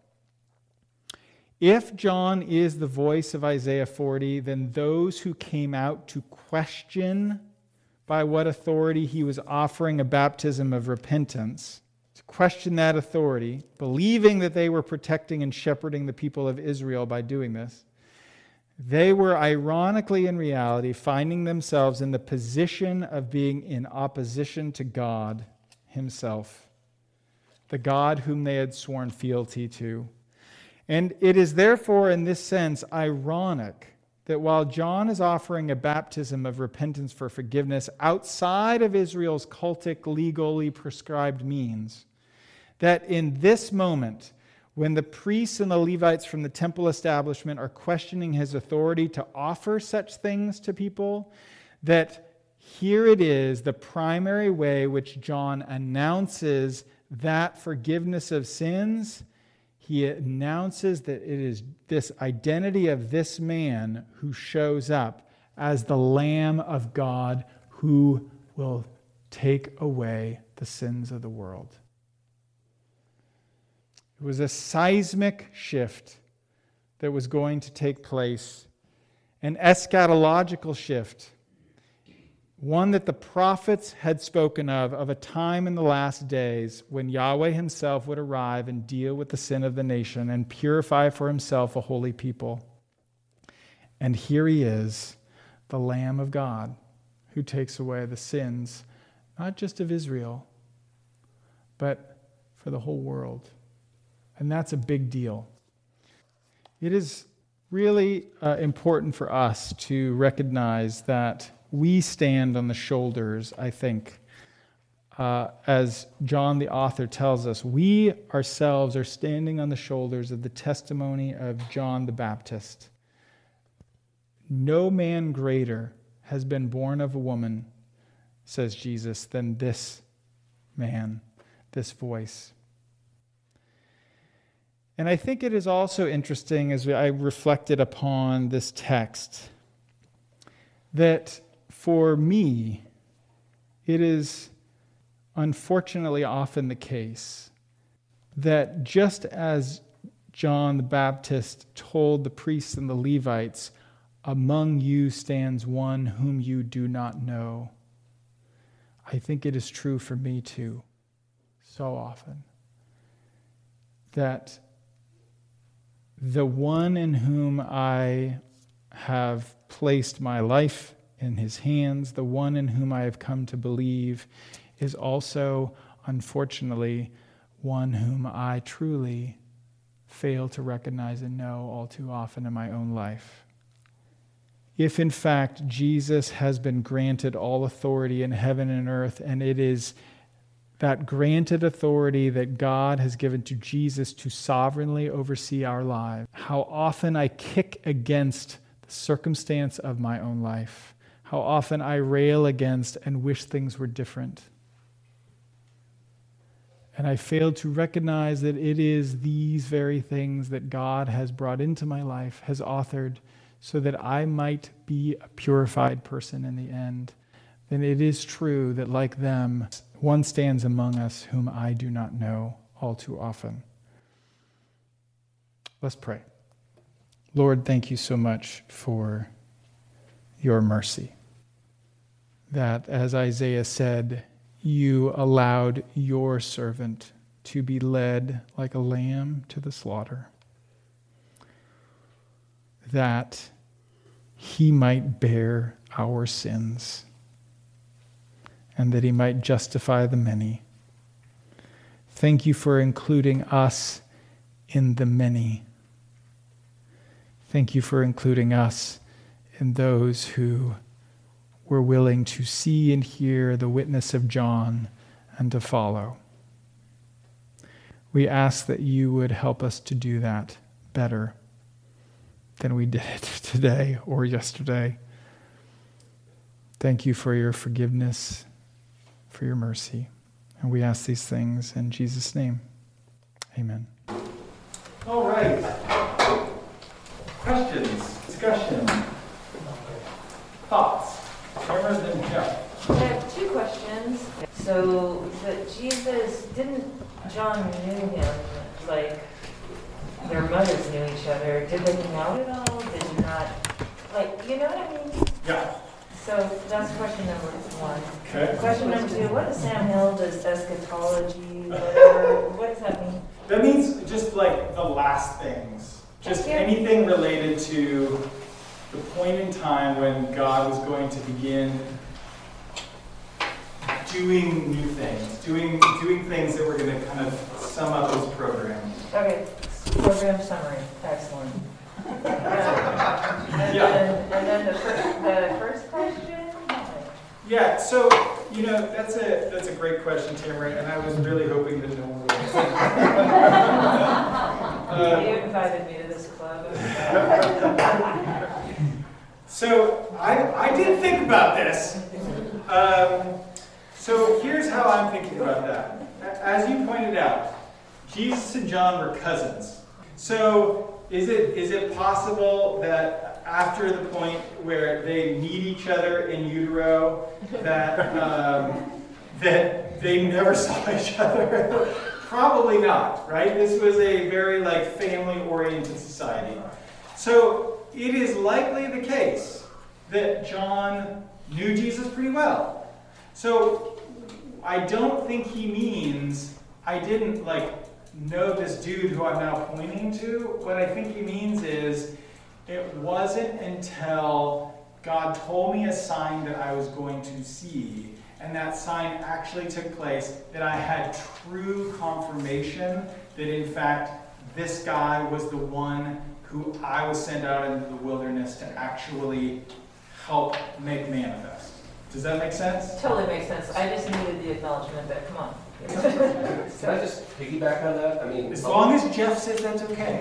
If John is the voice of Isaiah forty, then those who came out to question by what authority he was offering a baptism of repentance, to question that authority, believing that they were protecting and shepherding the people of Israel by doing this, they were ironically in reality finding themselves in the position of being in opposition to God himself, the God whom they had sworn fealty to. And it is therefore, in this sense, ironic that while John is offering a baptism of repentance for forgiveness outside of Israel's cultic, legally prescribed means, that in this moment, when the priests and the Levites from the temple establishment are questioning his authority to offer such things to people, that here it is, the primary way which John announces that forgiveness of sins. He announces that it is this identity of this man who shows up as the Lamb of God who will take away the sins of the world. It was a seismic shift that was going to take place, an eschatological shift, one that the prophets had spoken of, of a time in the last days when Yahweh himself would arrive and deal with the sin of the nation and purify for himself a holy people. And here he is, the Lamb of God, who takes away the sins, not just of Israel, but for the whole world. And that's a big deal. It is really uh, important for us to recognize that we stand on the shoulders, I think, uh, as John the author tells us, we ourselves are standing on the shoulders of the testimony of John the Baptist. No man greater has been born of a woman, says Jesus, than this man, this voice. And I think it is also interesting, as I reflected upon this text, that for me, it is unfortunately often the case that just as John the Baptist told the priests and the Levites, "Among you stands one whom you do not know," I think it is true for me too, so often, that the one in whom I have placed my life in his hands, the one in whom I have come to believe, is also, unfortunately, one whom I truly fail to recognize and know all too often in my own life. If in fact Jesus has been granted all authority in heaven and earth, and it is that granted authority that God has given to Jesus to sovereignly oversee our lives, how often I kick against the circumstance of my own life, how often I rail against and wish things were different. And I fail to recognize that it is these very things that God has brought into my life, has authored, so that I might be a purified person in the end. Then it is true that like them, one stands among us whom I do not know all too often. Let's pray. Lord, thank you so much for your mercy. That, as Isaiah said, you allowed your servant to be led like a lamb to the slaughter, that he might bear our sins, and that he might justify the many. Thank you for including us in the many. Thank you for including us in those who were willing to see and hear the witness of John and to follow. We ask that you would help us to do that better than we did it today or yesterday. Thank you for your forgiveness, for your mercy. And we ask these things in Jesus' name. Amen. All right. Questions, discussion, thoughts? Cameras and Jeff. I have two questions. So, that Jesus, didn't John knew him, like their mothers knew each other. Did they hang out at all? Did you not, like, you know what I mean? Yeah. So that's question number one. Okay. Question number two, what does Sam Hill does eschatology, whatever, what does that mean? That means just like the last things. Just Thank you. anything related to the point in time when God was going to begin doing new things, doing doing things that were going to kind of sum up his program. Okay, program summary, excellent. Um, and, Yeah. then, and then the first, the first question? Yeah, so, you know, that's a that's a great question, Tamara, and I was really hoping that no one would answer. uh, You invited me to this club. So I, I did think about this. Um, so here's how I'm thinking about that. As you pointed out, Jesus and John were cousins. So is it is it possible that after the point where they meet each other in utero, that um, that they never saw each other? Probably not, right? This was a very like family-oriented society. So it is likely the case that John knew Jesus pretty well. So I don't think he means I didn't like know this dude who I'm now pointing to. What I think he means is it wasn't until God told me a sign that I was going to see, and that sign actually took place, that I had true confirmation that in fact this guy was the one who I was sent out into the wilderness to actually help make manifest. Does that make sense? Totally makes sense. I just needed the acknowledgement that, come on. Can I just piggyback on that? I mean, As long as Jeff says that's okay.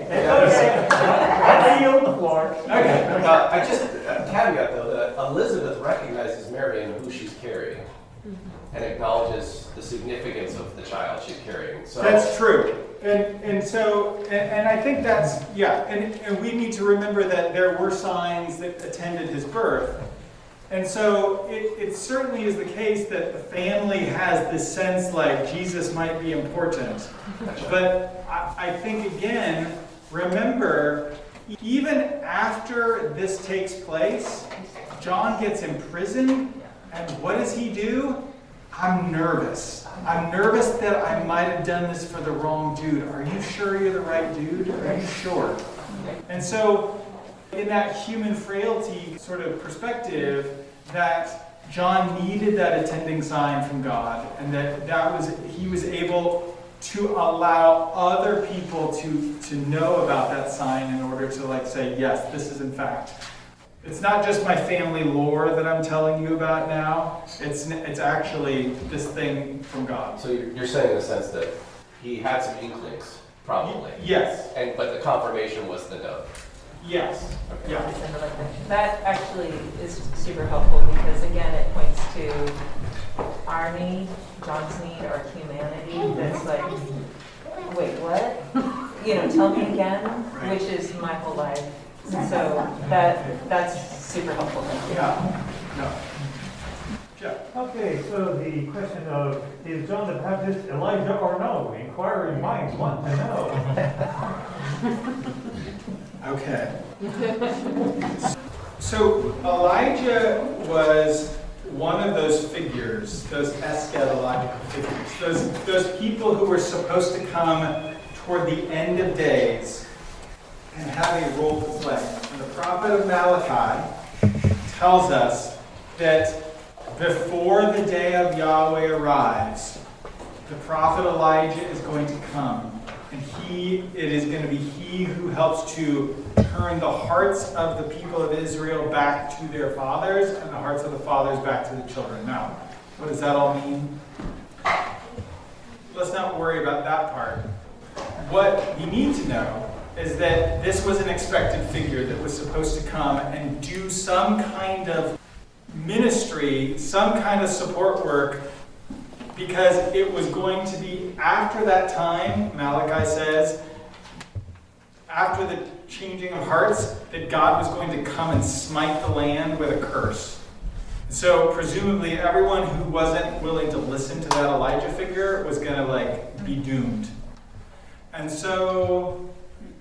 I yield the floor. Okay. Uh, I just a caveat though that Elizabeth recognizes Mary and who she's carrying, and acknowledges the significance of the child she's carrying. So That's true. And and so, and, and I think that's, yeah, and, and we need to remember that there were signs that attended his birth. And so it, it certainly is the case that the family has this sense like Jesus might be important. But I, I think, again, remember, even after this takes place, John gets imprisoned, and what does he do? I'm nervous. I'm nervous that I might have done this for the wrong dude. Are you sure you're the right dude? Are you sure? And so, in that human frailty sort of perspective, that John needed that attending sign from God, and that, that was he was able to allow other people to, to know about that sign in order to like say, yes, this is in fact. It's not just my family lore that I'm telling you about now. It's it's actually this thing from God. So you're, you're saying in the sense that he had some inklings, probably. Yes. And but the confirmation was the dove. Yes. Okay. Yeah. That actually is super helpful because again it points to our need, John's need, our humanity. That's like, wait, what? You know, tell me again, which is my whole life. So that that's super helpful. Yeah. No. Jeff. Okay, so the question of, is John the Baptist Elijah or no? Inquiring minds want to know. Okay. So Elijah was one of those figures, those eschatological figures, those, those people who were supposed to come toward the end of days and have a role to play. And the prophet of Malachi tells us that before the day of Yahweh arrives, the prophet Elijah is going to come. And he, it is going to be he who helps to turn the hearts of the people of Israel back to their fathers and the hearts of the fathers back to the children. Now, what does that all mean? Let's not worry about that part. What we need to know is that this was an expected figure that was supposed to come and do some kind of ministry, some kind of support work, because it was going to be after that time, Malachi says, after the changing of hearts, that God was going to come and smite the land with a curse. So presumably everyone who wasn't willing to listen to that Elijah figure was going to like be doomed. And so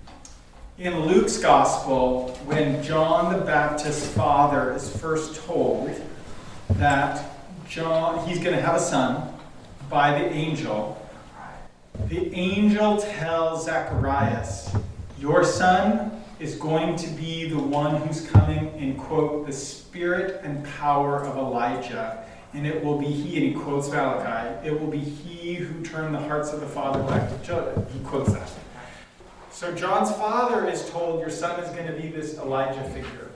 in Luke's gospel, when John the Baptist's father is first told that John, he's going to have a son by the angel, the angel tells Zacharias, your son is going to be the one who's coming in, quote, the spirit and power of Elijah. And it will be he, and he quotes Malachi, it will be he who turned the hearts of the father back to children. He quotes that. So John's father is told, your son is going to be this Elijah figure.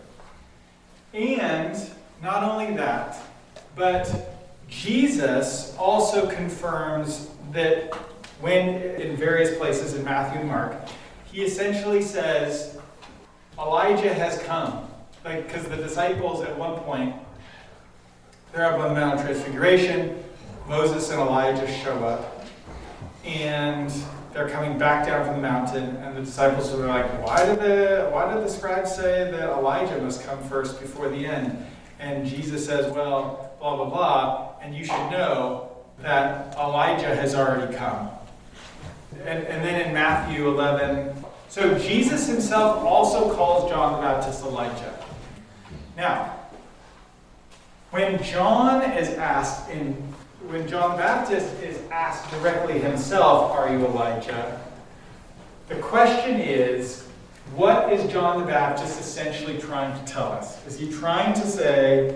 And not only that, but Jesus also confirms that when, in various places in Matthew and Mark, he essentially says, Elijah has come. Like, because the disciples at one point, they're up on the Mount of Transfiguration, Moses and Elijah show up, and they're coming back down from the mountain, and the disciples are like, why did the why did the scribes say that Elijah must come first before the end? And Jesus says, well, blah, blah, blah, and you should know that Elijah has already come. And, and then in Matthew eleven, so Jesus himself also calls John the Baptist Elijah. Now, when John is asked in, when John the Baptist is asked directly himself, are you Elijah? The question is, what is John the Baptist essentially trying to tell us? Is he trying to say,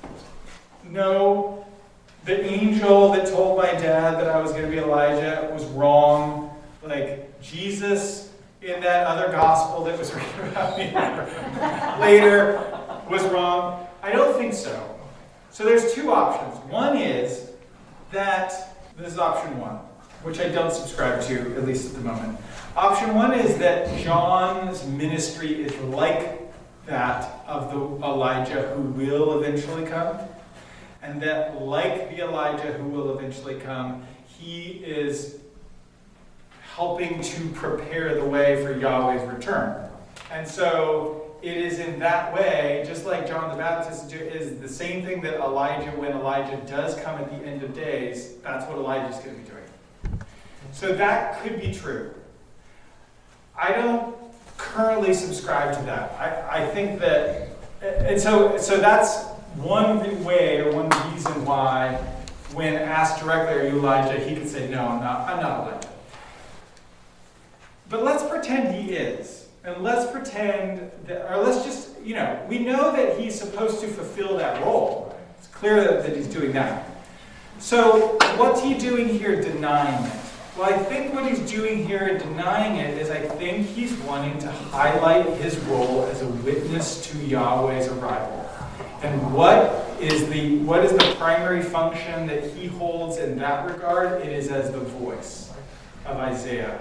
no, the angel that told my dad that I was going to be Elijah was wrong. Like, Jesus in that other gospel that was written about me later was wrong? I don't think so. So there's two options. One is that, this is option one, which I don't subscribe to, at least at the moment. Option one is that John's ministry is like that of the Elijah who will eventually come. And that, like the Elijah who will eventually come, he is helping to prepare the way for Yahweh's return. And so it is in that way, just like John the Baptist is the same thing that Elijah, when Elijah does come at the end of days, that's what Elijah's going to be doing. So that could be true. I don't currently subscribe to that. I, I think that, and so so that's one way or one reason why, when asked directly, are you Elijah, he could say, no, I'm not, I'm not Elijah. But let's pretend he is. And let's pretend that, or let's just, you know, we know that he's supposed to fulfill that role. It's clear that, that he's doing that. So what's he doing here denying it? Well, I think what he's doing here in denying it is I think he's wanting to highlight his role as a witness to Yahweh's arrival. And what is the what is the primary function that he holds in that regard? It is as the voice of Isaiah.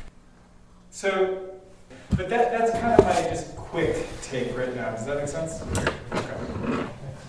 So, but that that's kind of my just quick take right now. Does that make sense? Okay.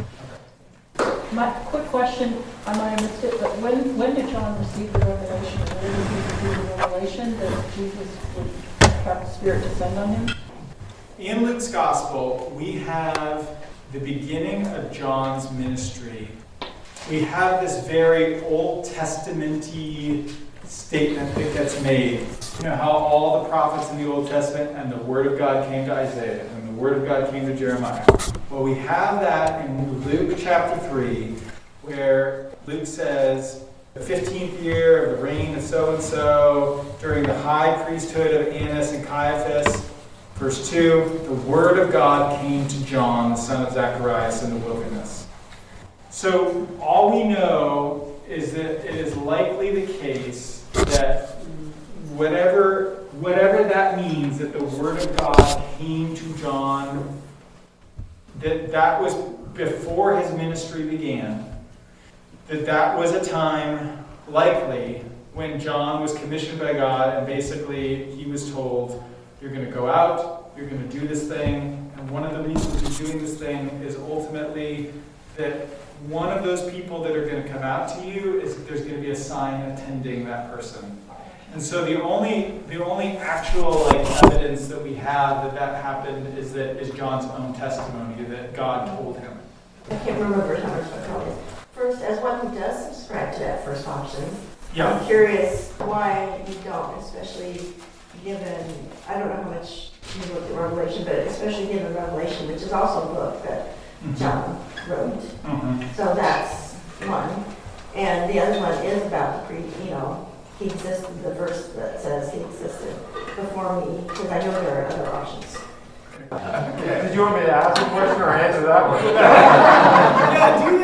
My quick question, I might have missed it, but when, when did John receive the revelation? Where did he receive the revelation that Jesus would have the Spirit descend on him? In Luke's Gospel, we have the beginning of John's ministry. We have this very Old Testament-y statement that gets made. You know how all the prophets in the Old Testament and the Word of God came to Isaiah and the Word of God came to Jeremiah. Well, we have that in Luke chapter three, where Luke says, the fifteenth year of the reign of so-and-so, during the high priesthood of Annas and Caiaphas, verse two, the Word of God came to John, the son of Zacharias, in the wilderness. So all we know is that it is likely the case that whatever, whatever that means, that the Word of God came to John, that that was before his ministry began, that that was a time likely when John was commissioned by God and basically he was told, you're going to go out, you're going to do this thing, and one of the reasons you're doing this thing is ultimately that one of those people that are going to come out to you is that there's going to be a sign attending that person. And so the only the only actual like evidence that we have that that happened is that is John's own testimony that God told him. I can't remember how much I called it. First, as one who does subscribe to that first option, Yeah. I'm curious why you don't, especially given, I don't know how much you looked at Revelation, but especially given Revelation, which is also a book that Mhm. John wrote. Mhm. So that's one. And the other one is about the pre, you know, he existed, the verse that says he existed before me, because I know there are other options. Did you want me to ask a question or answer that one? Yeah, do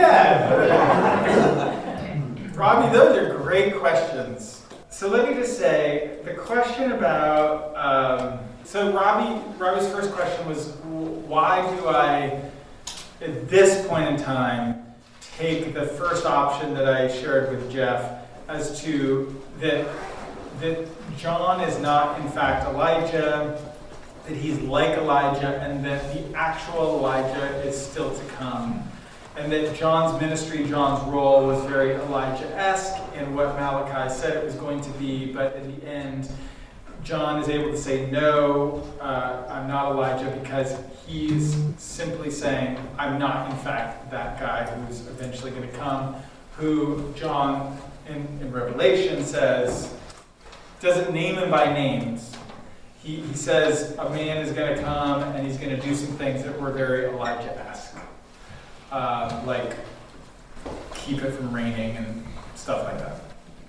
that. Robbie, those are great questions. So let me just say, the question about, um, so Robbie, Robbie's first question was, why do I, at this point in time, take the first option that I shared with Jeff as to that, that John is not in fact Elijah, that he's like Elijah, and that the actual Elijah is still to come. And that John's ministry, John's role was very Elijah-esque in what Malachi said it was going to be, but in the end, John is able to say, no, uh, I'm not Elijah, because he's simply saying, I'm not in fact that guy who's eventually going to come, who John in, in Revelation says, doesn't name him by names. He, he says a man is going to come and he's going to do some things that were very Elijah-esque. Uh, like keep it from raining and stuff like that.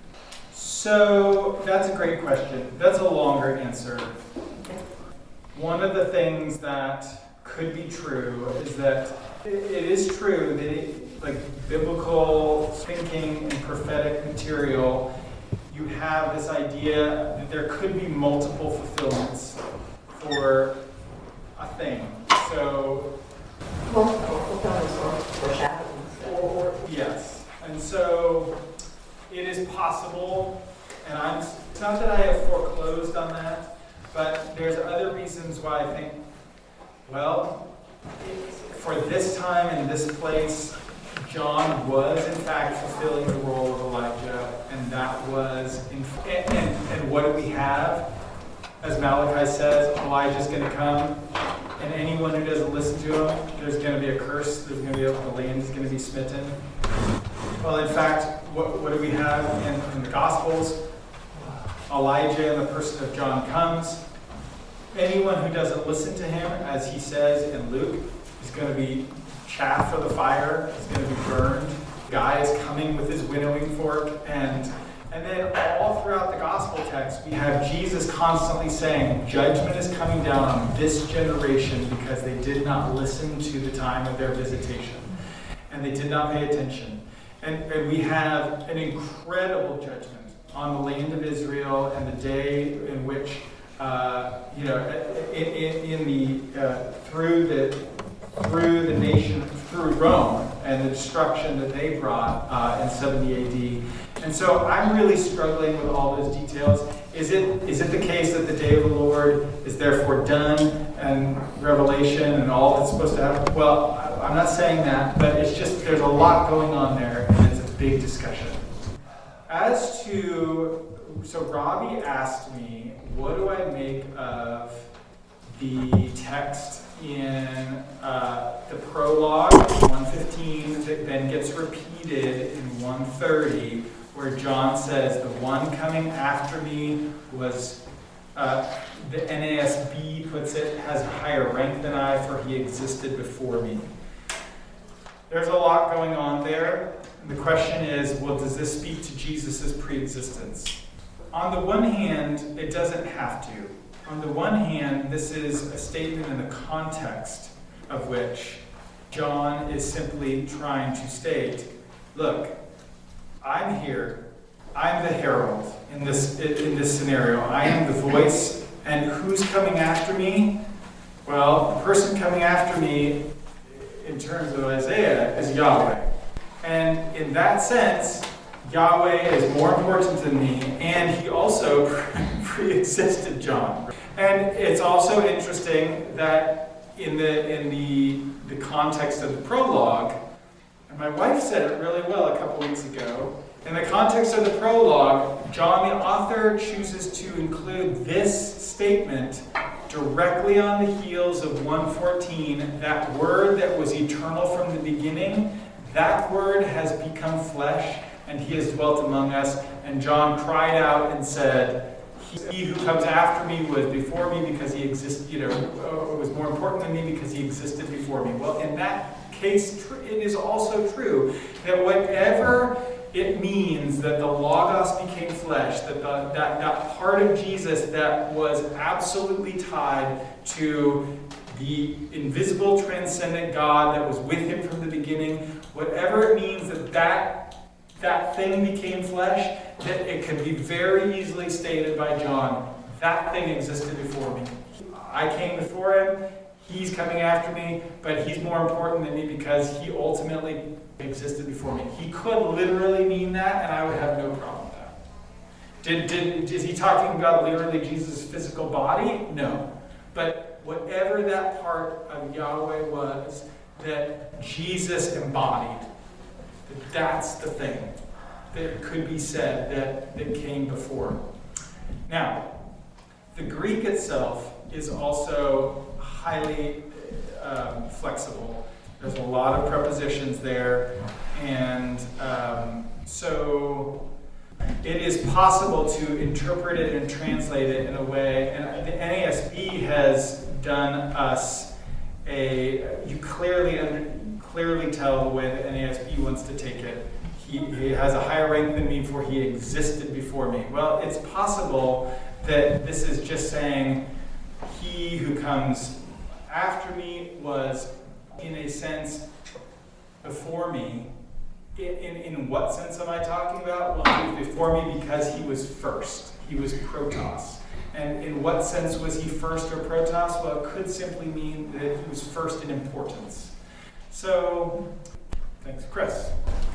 So that's a great question. That's a longer answer. One of the things that could be true is that it, it is true that it, like biblical thinking and prophetic material, you have this idea that there could be multiple fulfillments for a thing. So Multiple fulfillments or foreshadowings. Or, yes. And so it is possible, and I'm, it's not that I have foreclosed on that, but there's other reasons why I think, well, for this time and this place, John was in fact fulfilling the role of Elijah, and that was, in, and, and, and what do we have? As Malachi says, Elijah's going to come, and anyone who doesn't listen to him, there's going to be a curse, there's going to be a, the land is going to be smitten. Well, in fact, what, what do we have in, in the Gospels? Elijah in the person of John comes. Anyone who doesn't listen to him, as he says in Luke, is going to be chaff for the fire, is going to be burned. The guy is coming with his winnowing fork, and, and And then all throughout the gospel text, we have Jesus constantly saying, judgment is coming down on this generation because they did not listen to the time of their visitation. And they did not pay attention. And, and we have an incredible judgment on the land of Israel and the day in which, uh, you know, in, in, in the, uh, through the, through the nation, through Rome and the destruction that they brought uh, in seventy A D. And so I'm really struggling with all those details. Is it is it the case that the day of the Lord is therefore done and Revelation and all that's supposed to happen? Well, I'm not saying that, but it's just there's a lot going on there, and it's a big discussion. As to, so Robbie asked me, what do I make of the text in uh, the prologue, one fifteen, that then gets repeated in one thirty, where John says, the one coming after me was, uh, the N A S B puts it, has a higher rank than I, for he existed before me. There's a lot going on there. The question is, well, does this speak to Jesus' pre-existence? On the one hand, it doesn't have to. On the one hand, this is a statement in the context of which John is simply trying to state, look, I'm here. I'm the herald in this in this scenario. I am the voice, and who's coming after me? Well, the person coming after me, in terms of Isaiah, is Yahweh. And in that sense, Yahweh is more important than me, and he also pre-existed John. And it's also interesting that in the in the the context of the prologue, and my wife said it really well a couple weeks ago, in the context of the prologue, John the author chooses to include this statement directly on the heels of one fourteen, that word that was eternal from the beginning, that word has become flesh, and he has dwelt among us. And John cried out and said, he who comes after me was before me because he existed, you know, was more important than me because he existed before me. Well, in that case, it is also true that whatever it means that the Logos became flesh, that the, that, that part of Jesus that was absolutely tied to the invisible, transcendent God that was with him from the beginning, whatever it means that that that thing became flesh, that it can be very easily stated by John, that thing existed before me. I came before him, he's coming after me, but he's more important than me because he ultimately existed before me. He could literally mean that, and I would have no problem with that. Did, did, is he talking about literally Jesus' physical body? No. But whatever that part of Yahweh was that Jesus embodied, that's the thing that could be said that, that came before. Now, the Greek itself is also highly um, flexible. There's a lot of prepositions there, and um, so it is possible to interpret it and translate it in a way, and the N A S B has done us a, you clearly under, clearly tell the way the N A S B wants to take it. He, he has a higher rank than me, for he existed before me. Well, it's possible that this is just saying he who comes after me was, in a sense, before me. In, in, in what sense am I talking about? Well, he was before me because he was first. He was protos. And in what sense was he first or protos? Well, it could simply mean that he was first in importance. So, thanks. Chris?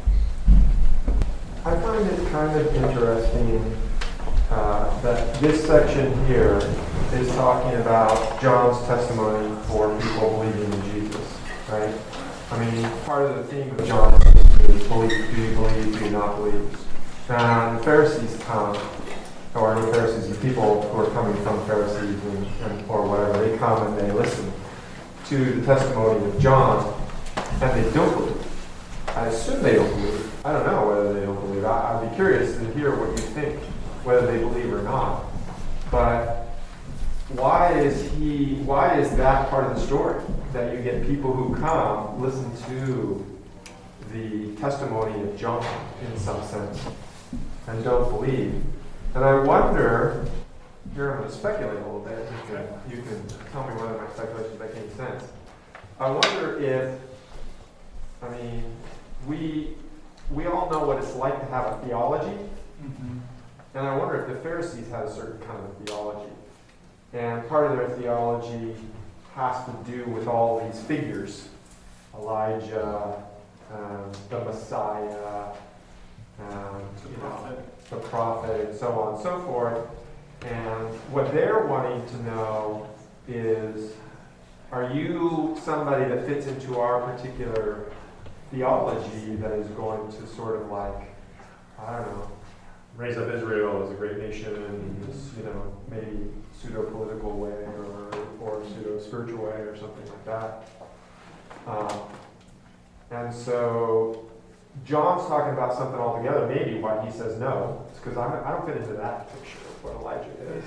I find it kind of interesting uh, that this section here is talking about John's testimony for people believing in Jesus, right? I mean, part of the theme of John's testimony is believe, do you believe, do you not believe? And the Pharisees come, or the Pharisees, the people who are coming from Pharisees and, and, or whatever, they come and they listen to the testimony of John, and they don't believe. I assume they don't believe. I don't know whether they don't believe. I, I'd be curious to hear what you think, whether they believe or not. But why is he? Why is that part of the story? That you get people who come listen to the testimony of John in some sense. and don't believe. And I wonder, here I'm going to speculate a little bit, you can, you can tell me whether my speculations make any sense. I wonder if, I mean, we, we all know what it's like to have a theology, mm-hmm. and I wonder if the Pharisees had a certain kind of a theology. And part of their theology has to do with all these figures, Elijah, um, the Messiah, um, The you prophet. know, the prophet, and so on and so forth. And what they're wanting to know is, are you somebody that fits into our particular theology that is going to sort of like, I don't know, raise up Israel as a great nation in this, you know, maybe pseudo-political way or, or pseudo-spiritual way or something like that. Um, and so John's talking about something altogether. Maybe why he says no, it's because I don't fit into that picture of what Elijah is.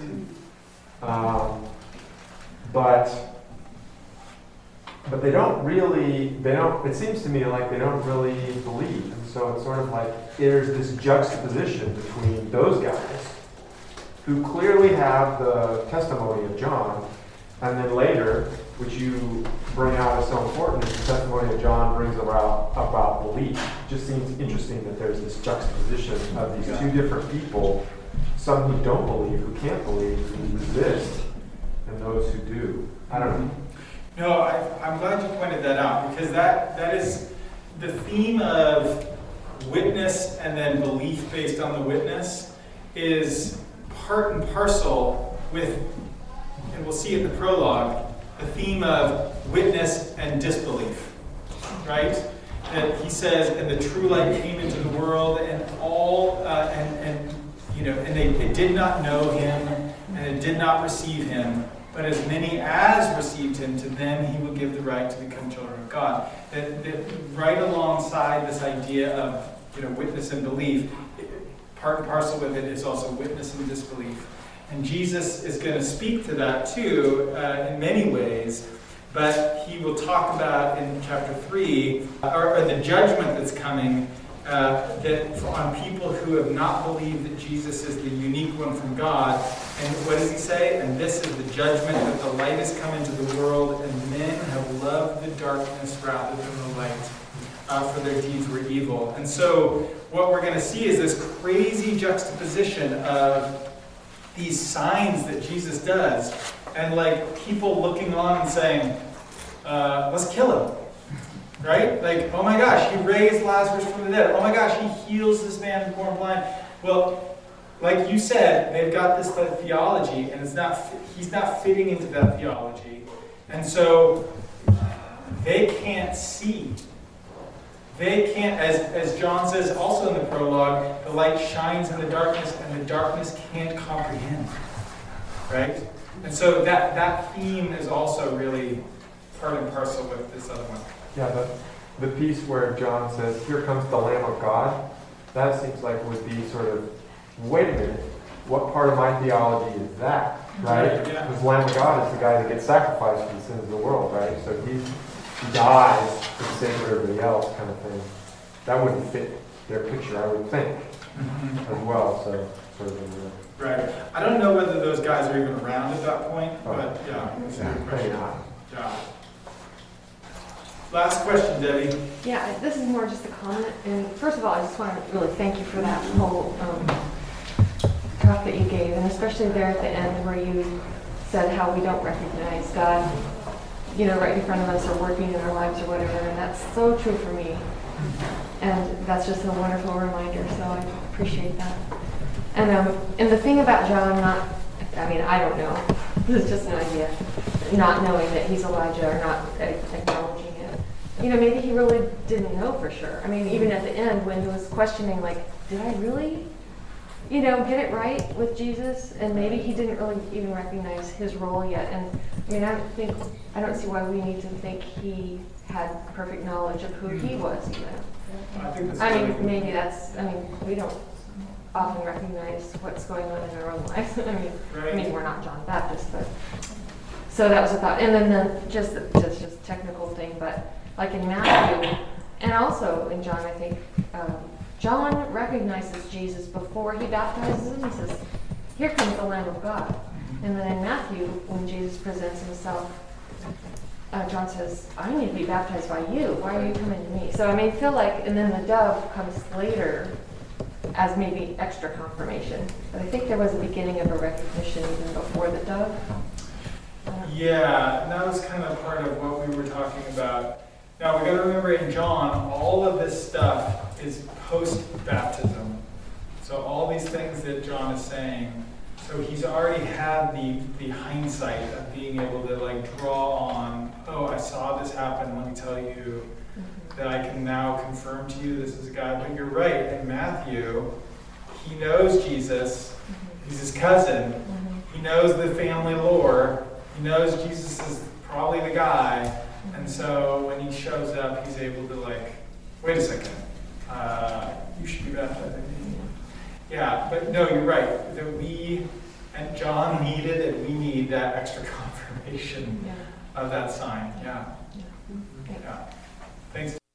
Um, but but they don't really, they don't, it seems to me like they don't really believe. And so it's sort of like there's this juxtaposition between those guys who clearly have the testimony of John, and then later, which you bring out as so important, is the testimony of John brings about about belief. It just seems interesting that there's this juxtaposition of these two different people, some who don't believe, who can't believe, who resist, and those who do. I don't know. No, I, I'm glad you pointed that out, because that, that is the theme of witness and then belief based on the witness is part and parcel with, and we'll see in the prologue, the theme of witness and disbelief, right? That he says, and the true light came into the world, and all, uh, and, and you know, and they, they did not know him, and it did not receive him. But as many as received him, to them he will give the right to become children of God. That, that right alongside this idea of, you know, witness and belief, part and parcel with it is also witness and disbelief. And Jesus is going to speak to that too, uh, in many ways. But he will talk about in chapter three, or, or the judgment that's coming, uh, that on people who have not believed that Jesus is the unique one from God. And what does he say? And this is the judgment, that the light has come into the world, and men have loved the darkness rather than the light, uh, for their deeds were evil. And so what we're going to see is this crazy juxtaposition of these signs that Jesus does, and like people looking on and saying, uh, let's kill him. Right? Like, oh my gosh, he raised Lazarus from the dead. Oh my gosh, he heals this man who's born blind. Well, like you said, they've got this theology, and it's not, he's not fitting into that theology. And so they can't see. They can't, as, as John says also in the prologue, the light shines in the darkness, and the darkness can't comprehend. Right? And so that, that theme is also really part and parcel with this other one. Yeah, the, the piece where John says, here comes the Lamb of God, that seems like would be sort of, wait a minute, what part of my theology is that, right? Right, yeah. Because the Lamb of God is the guy that gets sacrificed for the sins of the world, right? So he, he dies for the sake of everybody else, kind of thing. That wouldn't fit their picture, I would think, mm-hmm. as well. So sort of. Uh, right. I don't know whether those guys are even around at that point, oh. but yeah, it's a good question. not. Yeah. Last question, Debbie. Yeah, this is more just a comment. And first of all, I just want to really thank you for that whole um, talk that you gave, and especially there at the end where you said how we don't recognize God, you know, right in front of us or working in our lives or whatever. And that's so true for me. And that's just a wonderful reminder, so I appreciate that. And um, and the thing about John, not, I mean, I don't know. This is just an idea. Not knowing that he's Elijah or not acknowledging it. You know, maybe he really didn't know for sure. I mean, even at the end when he was questioning, like, did I really, you know, get it right with Jesus? And maybe he didn't really even recognize his role yet. And I mean, I don't think, I don't see why we need to think he had perfect knowledge of who he was even. I think that's I mean, really maybe that's, I mean, we don't often recognize what's going on in our own lives. I mean, right. I mean, we're not John Baptist, but, so that was a thought. And then the, just, just, just technical thing, but like in Matthew, and also in John, I think, um, John recognizes Jesus before he baptizes him. He says, here comes the Lamb of God. And then in Matthew, when Jesus presents himself, uh, John says, I need to be baptized by you. Why are you coming to me? So I mean, I feel like, and then the dove comes later as maybe extra confirmation. But I think there was a beginning of a recognition even before the dove. Yeah, and that was kind of part of what we were talking about. Now, we got to remember in John, all of this stuff is post-baptism. So all these things that John is saying, so he's already had the, the hindsight of being able to like draw on, oh, I saw this happen, let me tell you that I can now confirm to you this is God. But you're right, in Matthew, he knows Jesus, he's his cousin, he knows the family lore, he knows Jesus is probably the guy, and so when he shows up, he's able to like, wait a second, uh, you should be baptized in me. Yeah, but no, you're right, that we, and John needed, and we need that extra confirmation Yeah. of that sign, yeah. Yeah. Yeah. Thanks.